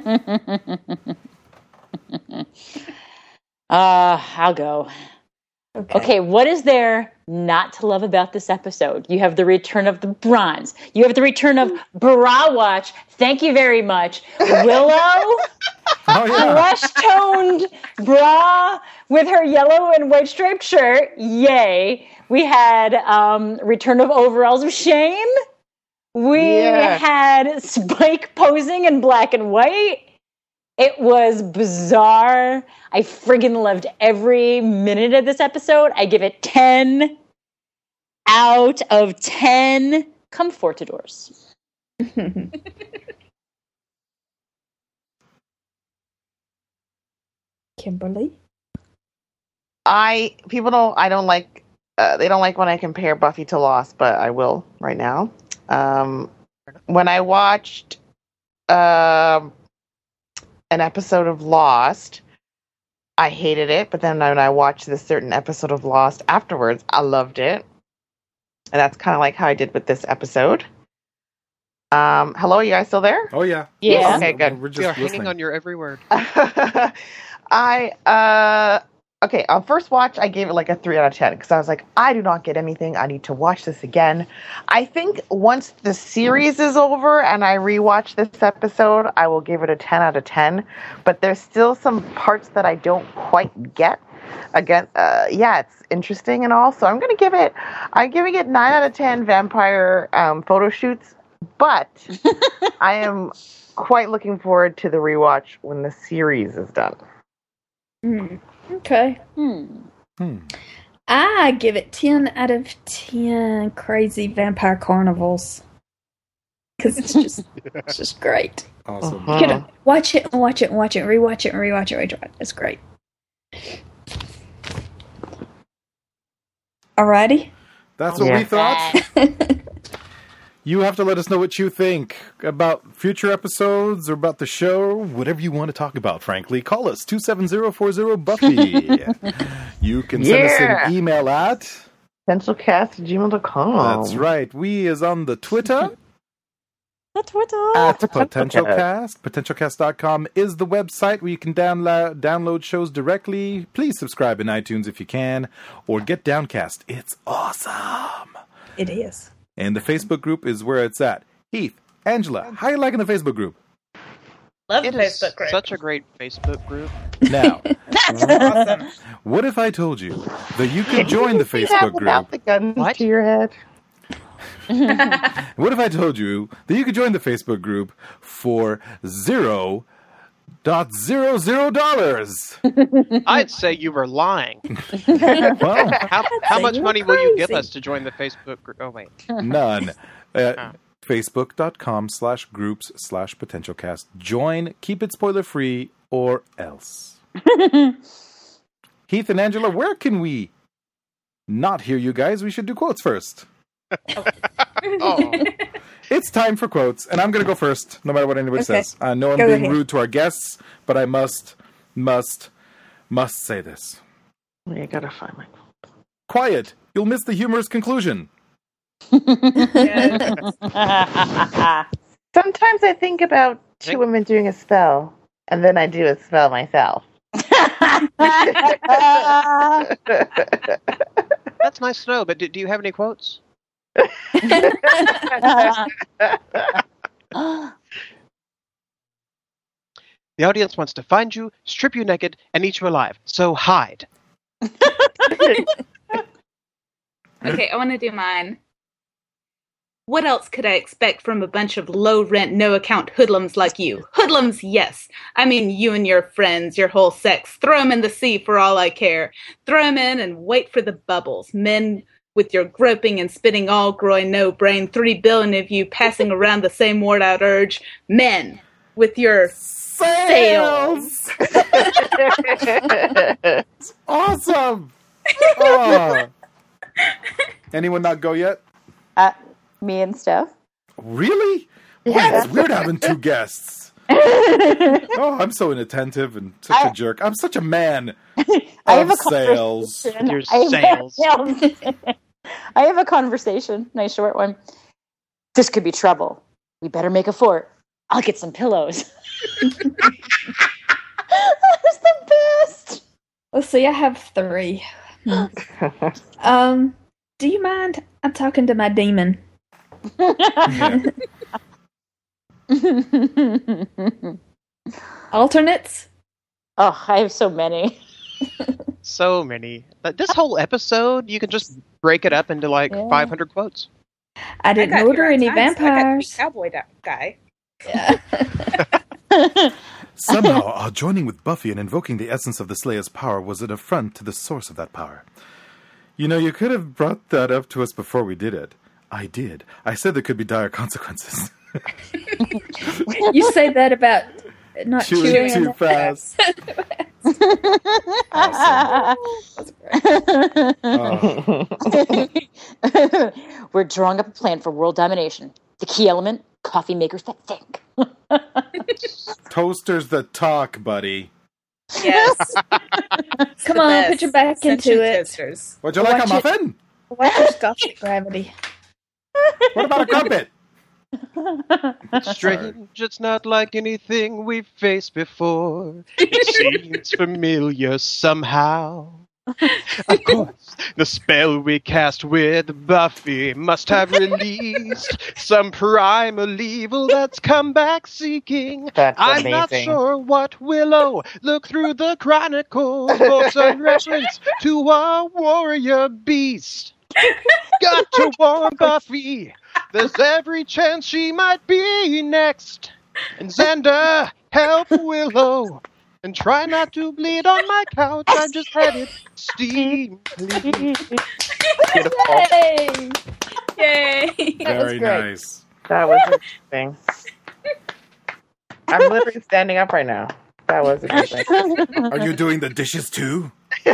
uh, I'll go. Okay. Okay, what is there not to love about this episode? You have the return of the bronze. You have the return of Bra Watch. Thank you very much. Willow, Oh, yeah. flesh-toned bra with her yellow and white striped shirt. Yay. We had um, return of overalls of shame. We Yeah. had Spike posing in black and white. It was bizarre. I friggin' loved every minute of this episode. I give it ten out of ten comfortadors. Kimberly? I people don't. I don't like. Uh, they don't like when I compare Buffy to Lost, but I will right now. Um, when I watched um an episode of Lost, I hated it. But then when I watched this certain episode of Lost afterwards, I loved it. And that's kind of like how I did with this episode. Um, hello, are you guys still there? Oh, yeah. Yeah. Okay, good. We're We are just hanging listening. on your every word. I uh okay, on first watch I gave it like a three out of ten because I was like, I do not get anything. I need to watch this again. I think once the series is over and I rewatch this episode, I will give it a ten out of ten. But there's still some parts that I don't quite get. Again, uh, yeah, it's interesting and all. So I'm gonna give it. I'm giving it nine out of ten vampire um, photo shoots. But I am quite looking forward to the rewatch when the series is done. Mm. Okay. Hmm. Hmm. I give it ten out of ten crazy vampire carnivals. Because it's just, it's just great. Awesome. Uh-huh. You know, watch it and watch it and watch it and rewatch it and rewatch it and rewatch it. It's great. Alrighty. That's what Yeah. we thought. You have to let us know what you think about future episodes or about the show, whatever you want to talk about, frankly. Call us, two seven zero four zero Buffy. You can send us Yeah. an email at... Potentialcast at gmail dot com. That's right. We is on the Twitter. That's what Uh, Potentialcast. Potentialcast dot com is the website where you can download download shows directly. Please subscribe in iTunes if you can, or get Downcast. It's awesome. It is. And the Facebook group is where it's at. Heath, Angela, how you liking the Facebook group? Love It the is Facebook group. such a great Facebook group. Now, That's awesome. what if I told you that you could join the You have Facebook without group? the guns What? to your head. What if I told you that you could join the Facebook group for zero dot zero zero dollars? I'd say you were lying. Well, How, how say much you're money will you give crazy. us to join the Facebook group? Oh, wait. none. Uh, Oh. Facebook.com slash groups slash potentialcast. Join, keep it spoiler free, or else. Heath and Angela, where can we not hear you guys? We should do quotes first. Oh. It's time for quotes, and I'm going to go first, no matter what anybody Okay. says. I know I'm Go being ahead. rude to our guests, but I must, must, must say this. You gotta find my. Quiet! You'll miss the humorous conclusion. Yes. Sometimes I think about two Think- women doing a spell, and then I do a spell myself. That's nice to know, but do, do you have any quotes? The audience wants to find you, strip you naked, and eat you alive. So hide. Okay, I want to do mine. What else could I expect from a bunch of low-rent, no-account hoodlums like you? Hoodlums, yes. I mean you and your friends, your whole sex. Throw 'em in the sea for all I care. Throw 'em in and wait for the bubbles. Men with your groping and spitting all groin, no brain. Three billion of you passing around the same word-out urge. Men with your sails. Awesome! Oh. Anyone not go yet? Uh, me and Steph. Really? Boy, it's weird having two guests. Oh, I'm so inattentive and such a I- jerk. I'm such a man I of have a sales. conversation. Your I have- sales. I have a conversation. Nice short one. This could be trouble. We better make a fort. I'll get some pillows. That was the best. Let's see, I have three. Um, do you mind? I'm talking to my demon. Yeah. Alternates? Oh, I have so many. So many. But this whole episode, you can just break it up into like Yeah. five hundred quotes. I didn't I got order here on any time, so I got to be vampires. cowboy da- guy. Yeah. Somehow, our joining with Buffy and invoking the essence of the Slayer's power was an affront to the source of that power. You know, you could have brought that up to us before we did it. I did. I said there could be dire consequences. You say that about not Chewing chewing too on fast. Oh. We're drawing up a plan for world domination. The key element, coffee makers that think. Toasters that talk, buddy. Yes. Come on, put your back Ascension into it. Toasters. Would you like Watch a it. muffin? Watch your Scotch gravity. What about a crumpet? Strange, it's not like anything we've faced before. It seems familiar somehow. Of course, the spell we cast with Buffy must have released some primal evil that's come back seeking. That's I'm not amazing. sure what Willow. Look through the chronicles for some reference to a warrior beast. Got to warn Buffy. There's every chance she might be next. And Xander, help Willow. And try not to bleed on my couch. I just had it steam clean. Yay! Yay! Very great. nice. That was interesting. I'm literally standing up right now. That was amazing. Are you doing the dishes too?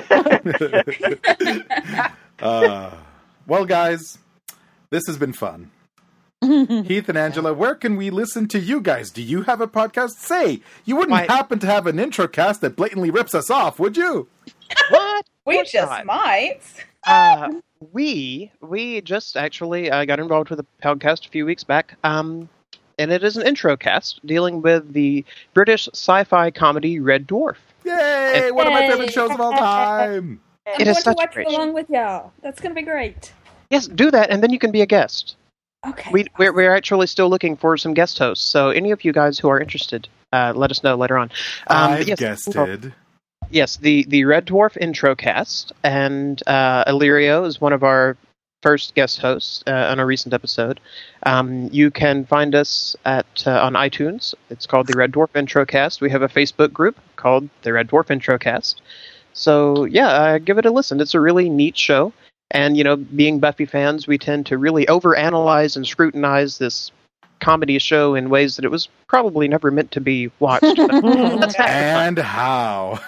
uh, well, guys, this has been fun. Heath and Angela, where can we listen to you guys? Do you have a podcast? Say, you wouldn't Why- happen to have an intro cast that blatantly rips us off, would you? What? We course just not. might. Uh, we we just actually uh, got involved with a podcast a few weeks back, um, and it is an intro cast dealing with the British sci-fi comedy Red Dwarf. Yay! One of my favorite Yay. shows of all time. I'm It is going to such watch great. it along with y'all. That's going to be great. Yes, do that, and then you can be a guest. Okay. We we're, we're actually still looking for some guest hosts, so any of you guys who are interested, uh, let us know later on. Um, I've yes, guested. Yes, the, the Red Dwarf intro cast, and uh, Illyrio is one of our first guest hosts uh, on a recent episode. Um, you can find us at uh, on iTunes. It's called the Red Dwarf Intro Cast. We have a Facebook group called the Red Dwarf Intro Cast. So yeah, uh, give it a listen. It's a really neat show. And, you know, being Buffy fans, we tend to really overanalyze and scrutinize this comedy show in ways that it was probably never meant to be watched. That's half the fun. And how.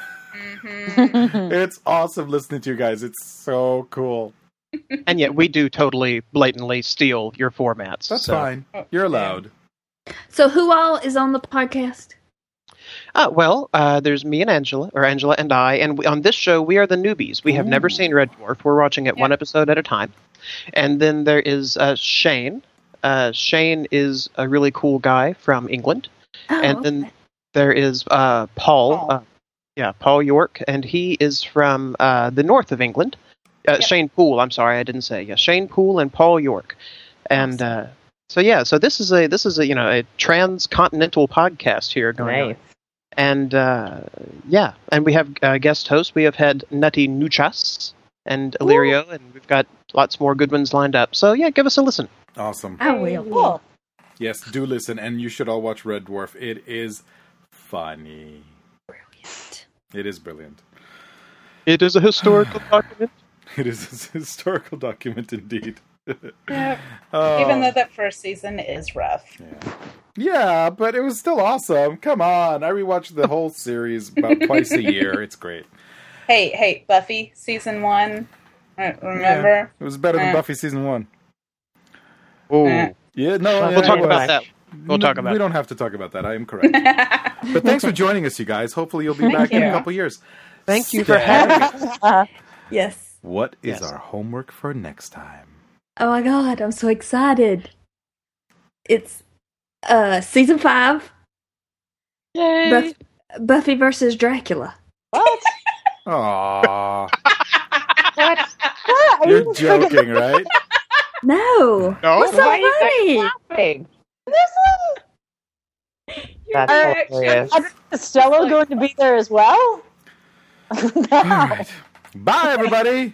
Mm-hmm. It's awesome listening to you guys. It's so cool. And yet we do totally blatantly steal your formats. That's so. fine. You're allowed. So who all is on the podcast? Uh, well, uh, there's me and Angela, or Angela and I, and we, on this show, we are the newbies. We have Ooh. never seen Red Dwarf. We're watching it one Yeah. episode at a time. And then there is uh, Shane. Uh, Shane is a really cool guy from England. Oh, and then there is uh, Paul. Paul. Uh, yeah, Paul York, and he is from uh, the north of England. Uh, Yep. Shane Poole, I'm sorry, I didn't say. Yeah, Shane Poole and Paul York. And uh, so, yeah, so this is a, this is a, you know, a transcontinental podcast here going on. Nice. And, uh, yeah, and we have uh, guest hosts. We have had Nutty Nuchas and Illyrio, and we've got lots more good ones lined up. So, yeah, give us a listen. Awesome. I will. Cool. Yes, do listen, and you should all watch Red Dwarf. It is funny. Brilliant. It is brilliant. It is a historical document. It is a historical document indeed. Yeah. Oh, Even though that first season is rough. yeah. yeah, but it was still awesome. Come on, I rewatch the whole series about twice a year. It's great. Hey, hey, Buffy season one. uh, Remember? Yeah, it was better than Eh. Buffy season one. Oh, Eh. Yeah, no, we'll yeah, talk it about was. that. We'll No, talk about We it. don't have to talk about that. I am correct. But thanks for joining us, you guys. Hopefully, you'll be Thank back in a you. couple years. Thank you for Steph, having me. Yes. What is Yes. our homework for next time? Oh my god, I'm so excited. It's uh season five, Yay. Buff- Buffy versus Dracula. What? Aww. You're joking, right? No. No? What's so Why are you funny? guys laughing? You're That's correct. hilarious. Is Costello going to be there as well? All right. Bye, everybody.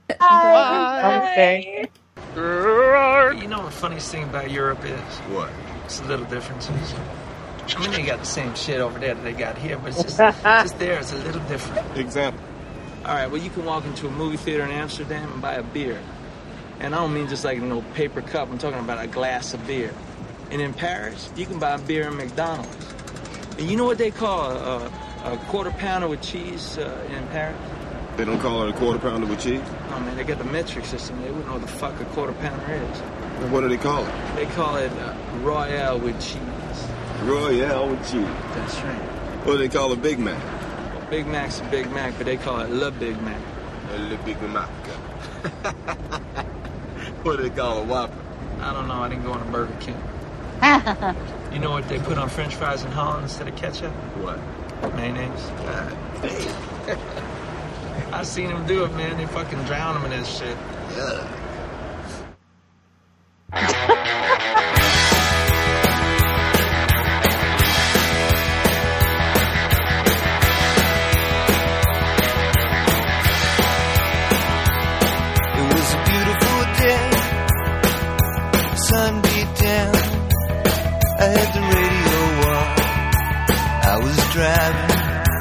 Okay. You know what the funniest thing about Europe is? What? It's the little differences. I mean, they got the same shit over there that they got here, but it's just, just there, it's a little different. Example. All right, well, you can walk into a movie theater in Amsterdam and buy a beer. And I don't mean just like a no paper cup. I'm talking about a glass of beer. And in Paris, you can buy a beer in McDonald's. And you know what they call a, a quarter pounder with cheese uh, in Paris? They don't call it a quarter pounder with cheese? Oh, man, they got the metric system. They wouldn't know what the fuck a quarter pounder is. Well, what do they call it? They call it uh, Royale with cheese. Royale with cheese. That's right. What do they call a Big Mac? Well, Big Mac's a Big Mac, but they call it Le Big Mac. Le Big Mac. What do they call a Whopper? I don't know. I didn't go on a Burger King. You know what they put on French fries in Holland instead of ketchup? What? Mayonnaise. God damn. I seen them do it, man. They fucking drown them in this shit. Yeah. It was a beautiful day. Sun beat down. I had the radio on. I was driving.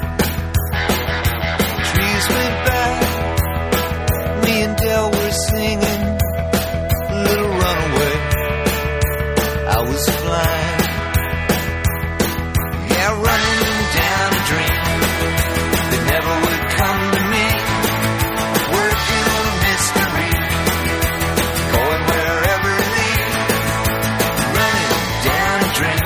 Trees went by. Me and Del were singing a little runaway. I was flying. Yeah, running down a dream that never would come to me. Working on a mystery. Going wherever it leads. Running down a dream.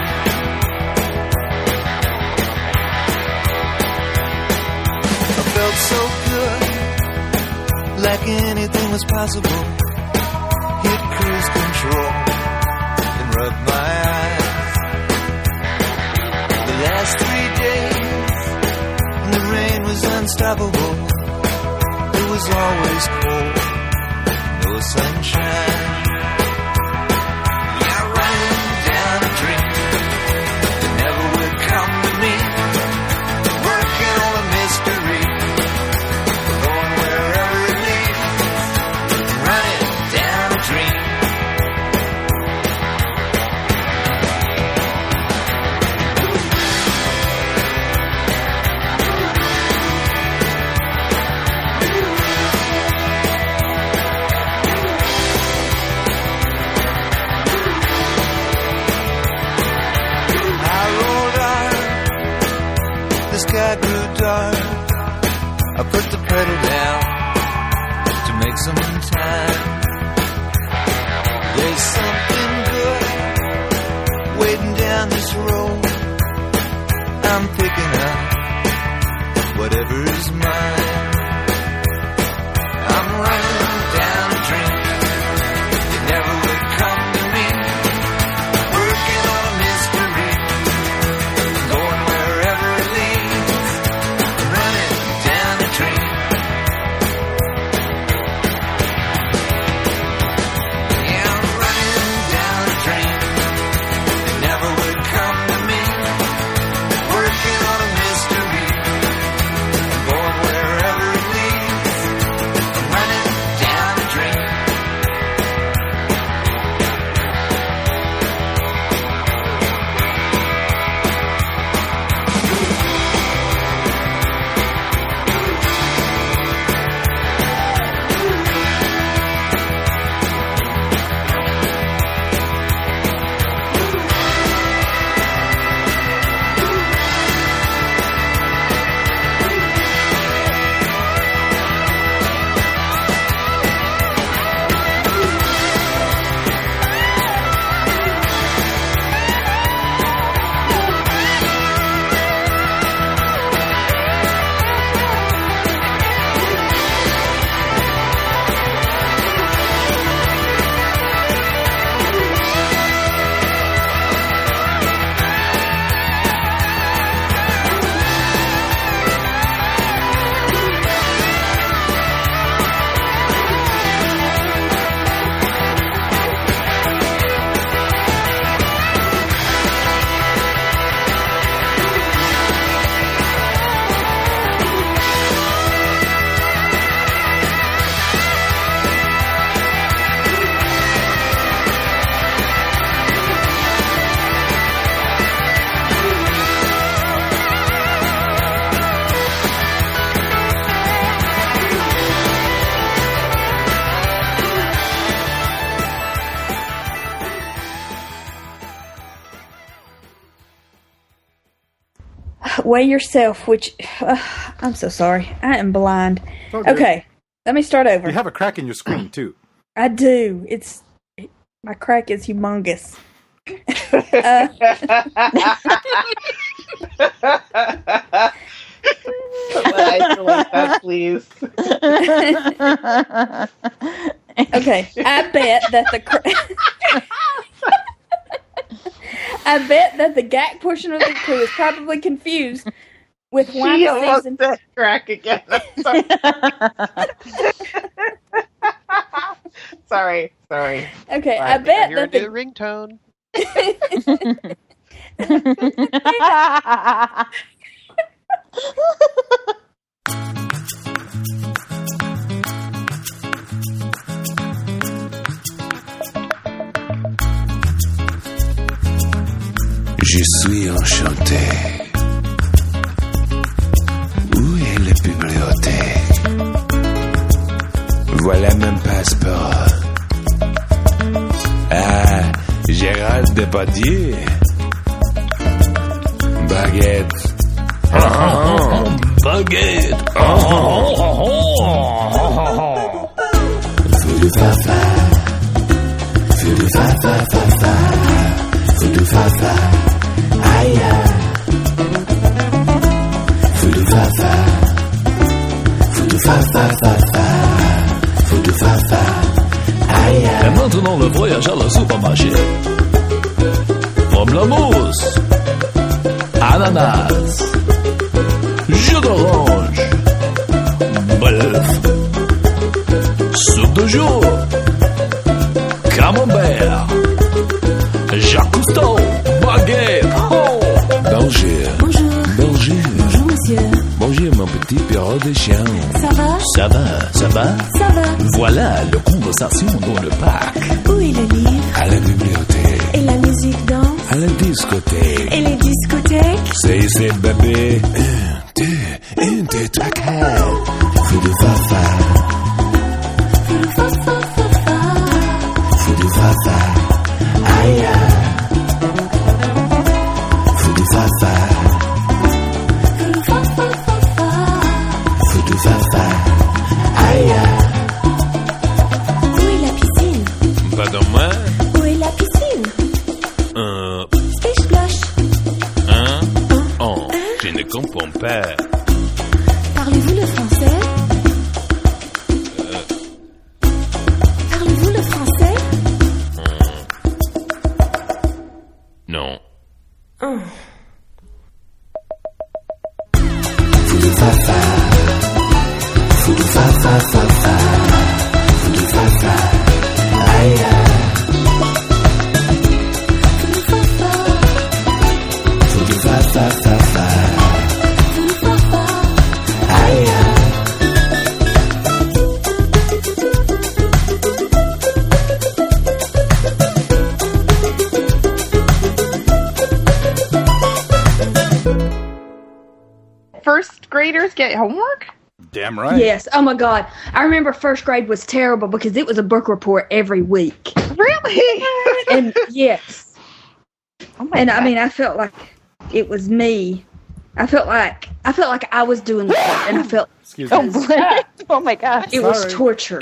I felt so good, like anything was possible. Hit cruise control and rub my eyes. The last three days, and the rain was unstoppable. It was always cold, no sunshine. Yeah, running down a dream that never would come to me. Working on a mystery, going wherever it leads. Running down a dream. I rolled on, the sky grew dark. I put the pedal down to make some time. There's something good waiting down this road. I'm picking up whatever's mine. I'm running down a dream that never would come to me. Working on a mystery, going wherever it leads. Running down a dream. Yeah, I'm running down a dream that never would come to me. Working on a mystery, weigh yourself, which uh, I'm so sorry. I am blind. Okay. Okay, let me start over. You have a crack in your screen, too. I do. It's my crack is humongous. uh, Isolate that, please. Okay, I bet that the cr- I bet that the G A C portion of the crew is probably confused with why She the almost season. said crack again. I'm sorry. sorry, sorry. Okay, I, I bet hear that a the new ringtone. Je suis enchanté. Où est la bibliothèque? Voilà mon passeport. Ah, Gérald Depardieu. Baguette. Ah, ah, ah. Baguette. Ah, ah, ah, ah, ah. Fou du fa-fa. Fou du fa-fa-fa-fa. Fou du fa-fa. Aïe. Fou du fa-fa. Fou du fa-fa-fa-fa. Fou du fa-fa. Aïe. Et maintenant le voyage à la supermarché. Pamplemousse. Ananas. Jus d'orange. Bœuf. Soupe de jour. Camembert. Jacques Cousteau. Baguette. Oh. Bonjour. Bonjour. Bonjour. Bonjour, monsieur. Bonjour, mon petit perro de chien. Ça va? Ça va, ça va? Ça va. Voilà le conversation dans le parc. Où est le livre? À la bibliothèque. Et la musique danse? À la discothèque. Et les discothèques? C'est ici, bébé. Un, deux, un, deux, trois, quatre. Fou du fa-fa. Fou du fa-fa-fa-fa. Fou du fa-fa. Aïe. Fou du fa-fa. Fou du fa-fa-fa-fa. Fou du fa-fa. Aïe. Où est la piscine? Pardon, moi? Où est la piscine? Un, Splish Splash. un, un. Je ne comprends pas. Parlez-vous le français? Parlez-vous le français? Non. Oh. Fou du fa-fa. Fou du fa-fa-fa-fa. Fou du fa-fa. Aïe. Fou du fa-fa-fa-fa. Aïe. First graders get homework? Damn right. Yes. Oh my God. I remember first grade was terrible because it was a book report every week. Really? And yes. Oh my And God. I mean, I felt like it was me. I felt like I felt like I was doing the work, and I felt Excuse me. Oh my God. it was Sorry. torture.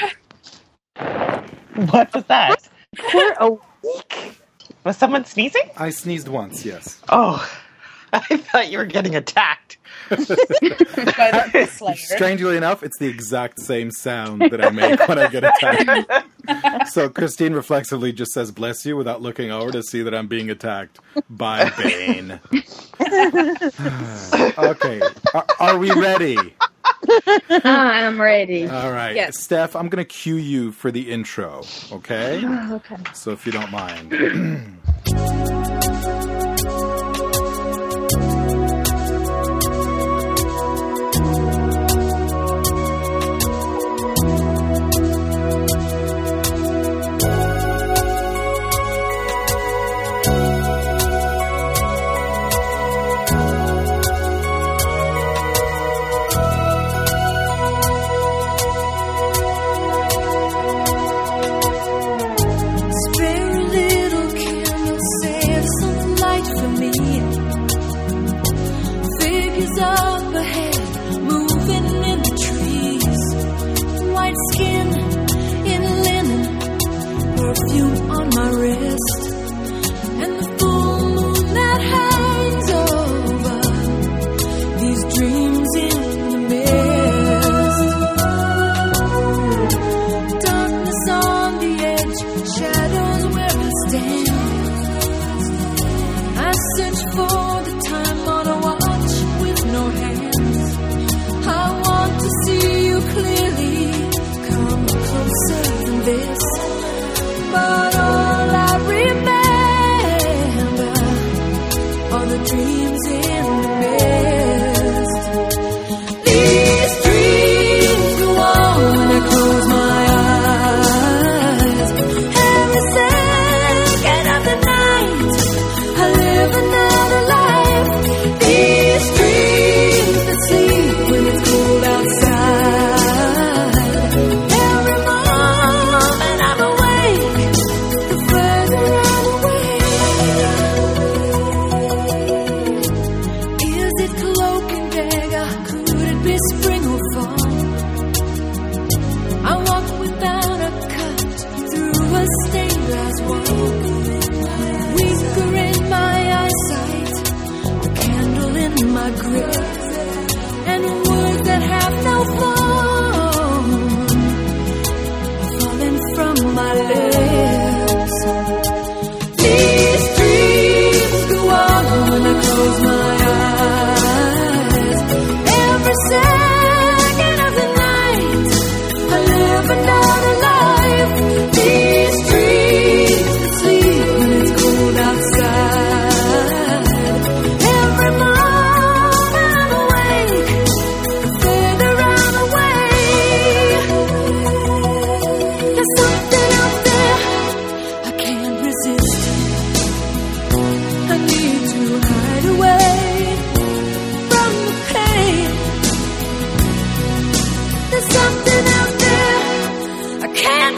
What was that? For a week? Was someone sneezing? I sneezed once, yes. Oh, I thought you were getting attacked. By the Slayer. Strangely enough, it's the exact same sound that I make when I get attacked. So Christine reflexively just says "bless you" without looking over to see that I'm being attacked by Bane. Okay, are, are we ready? I'm ready. All right, Yes. Steph, I'm going to cue you for the intro. Okay, Oh, okay. so if you don't mind. Spare a little candle, say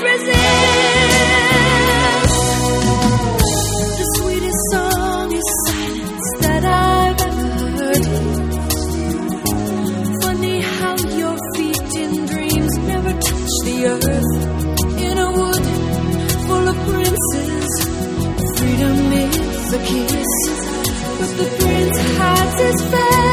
resist. The sweetest song is silence that I've ever heard. Funny how your feet in dreams never touch the earth. In a wood full of princes, freedom is a kiss, but the prince hides his face.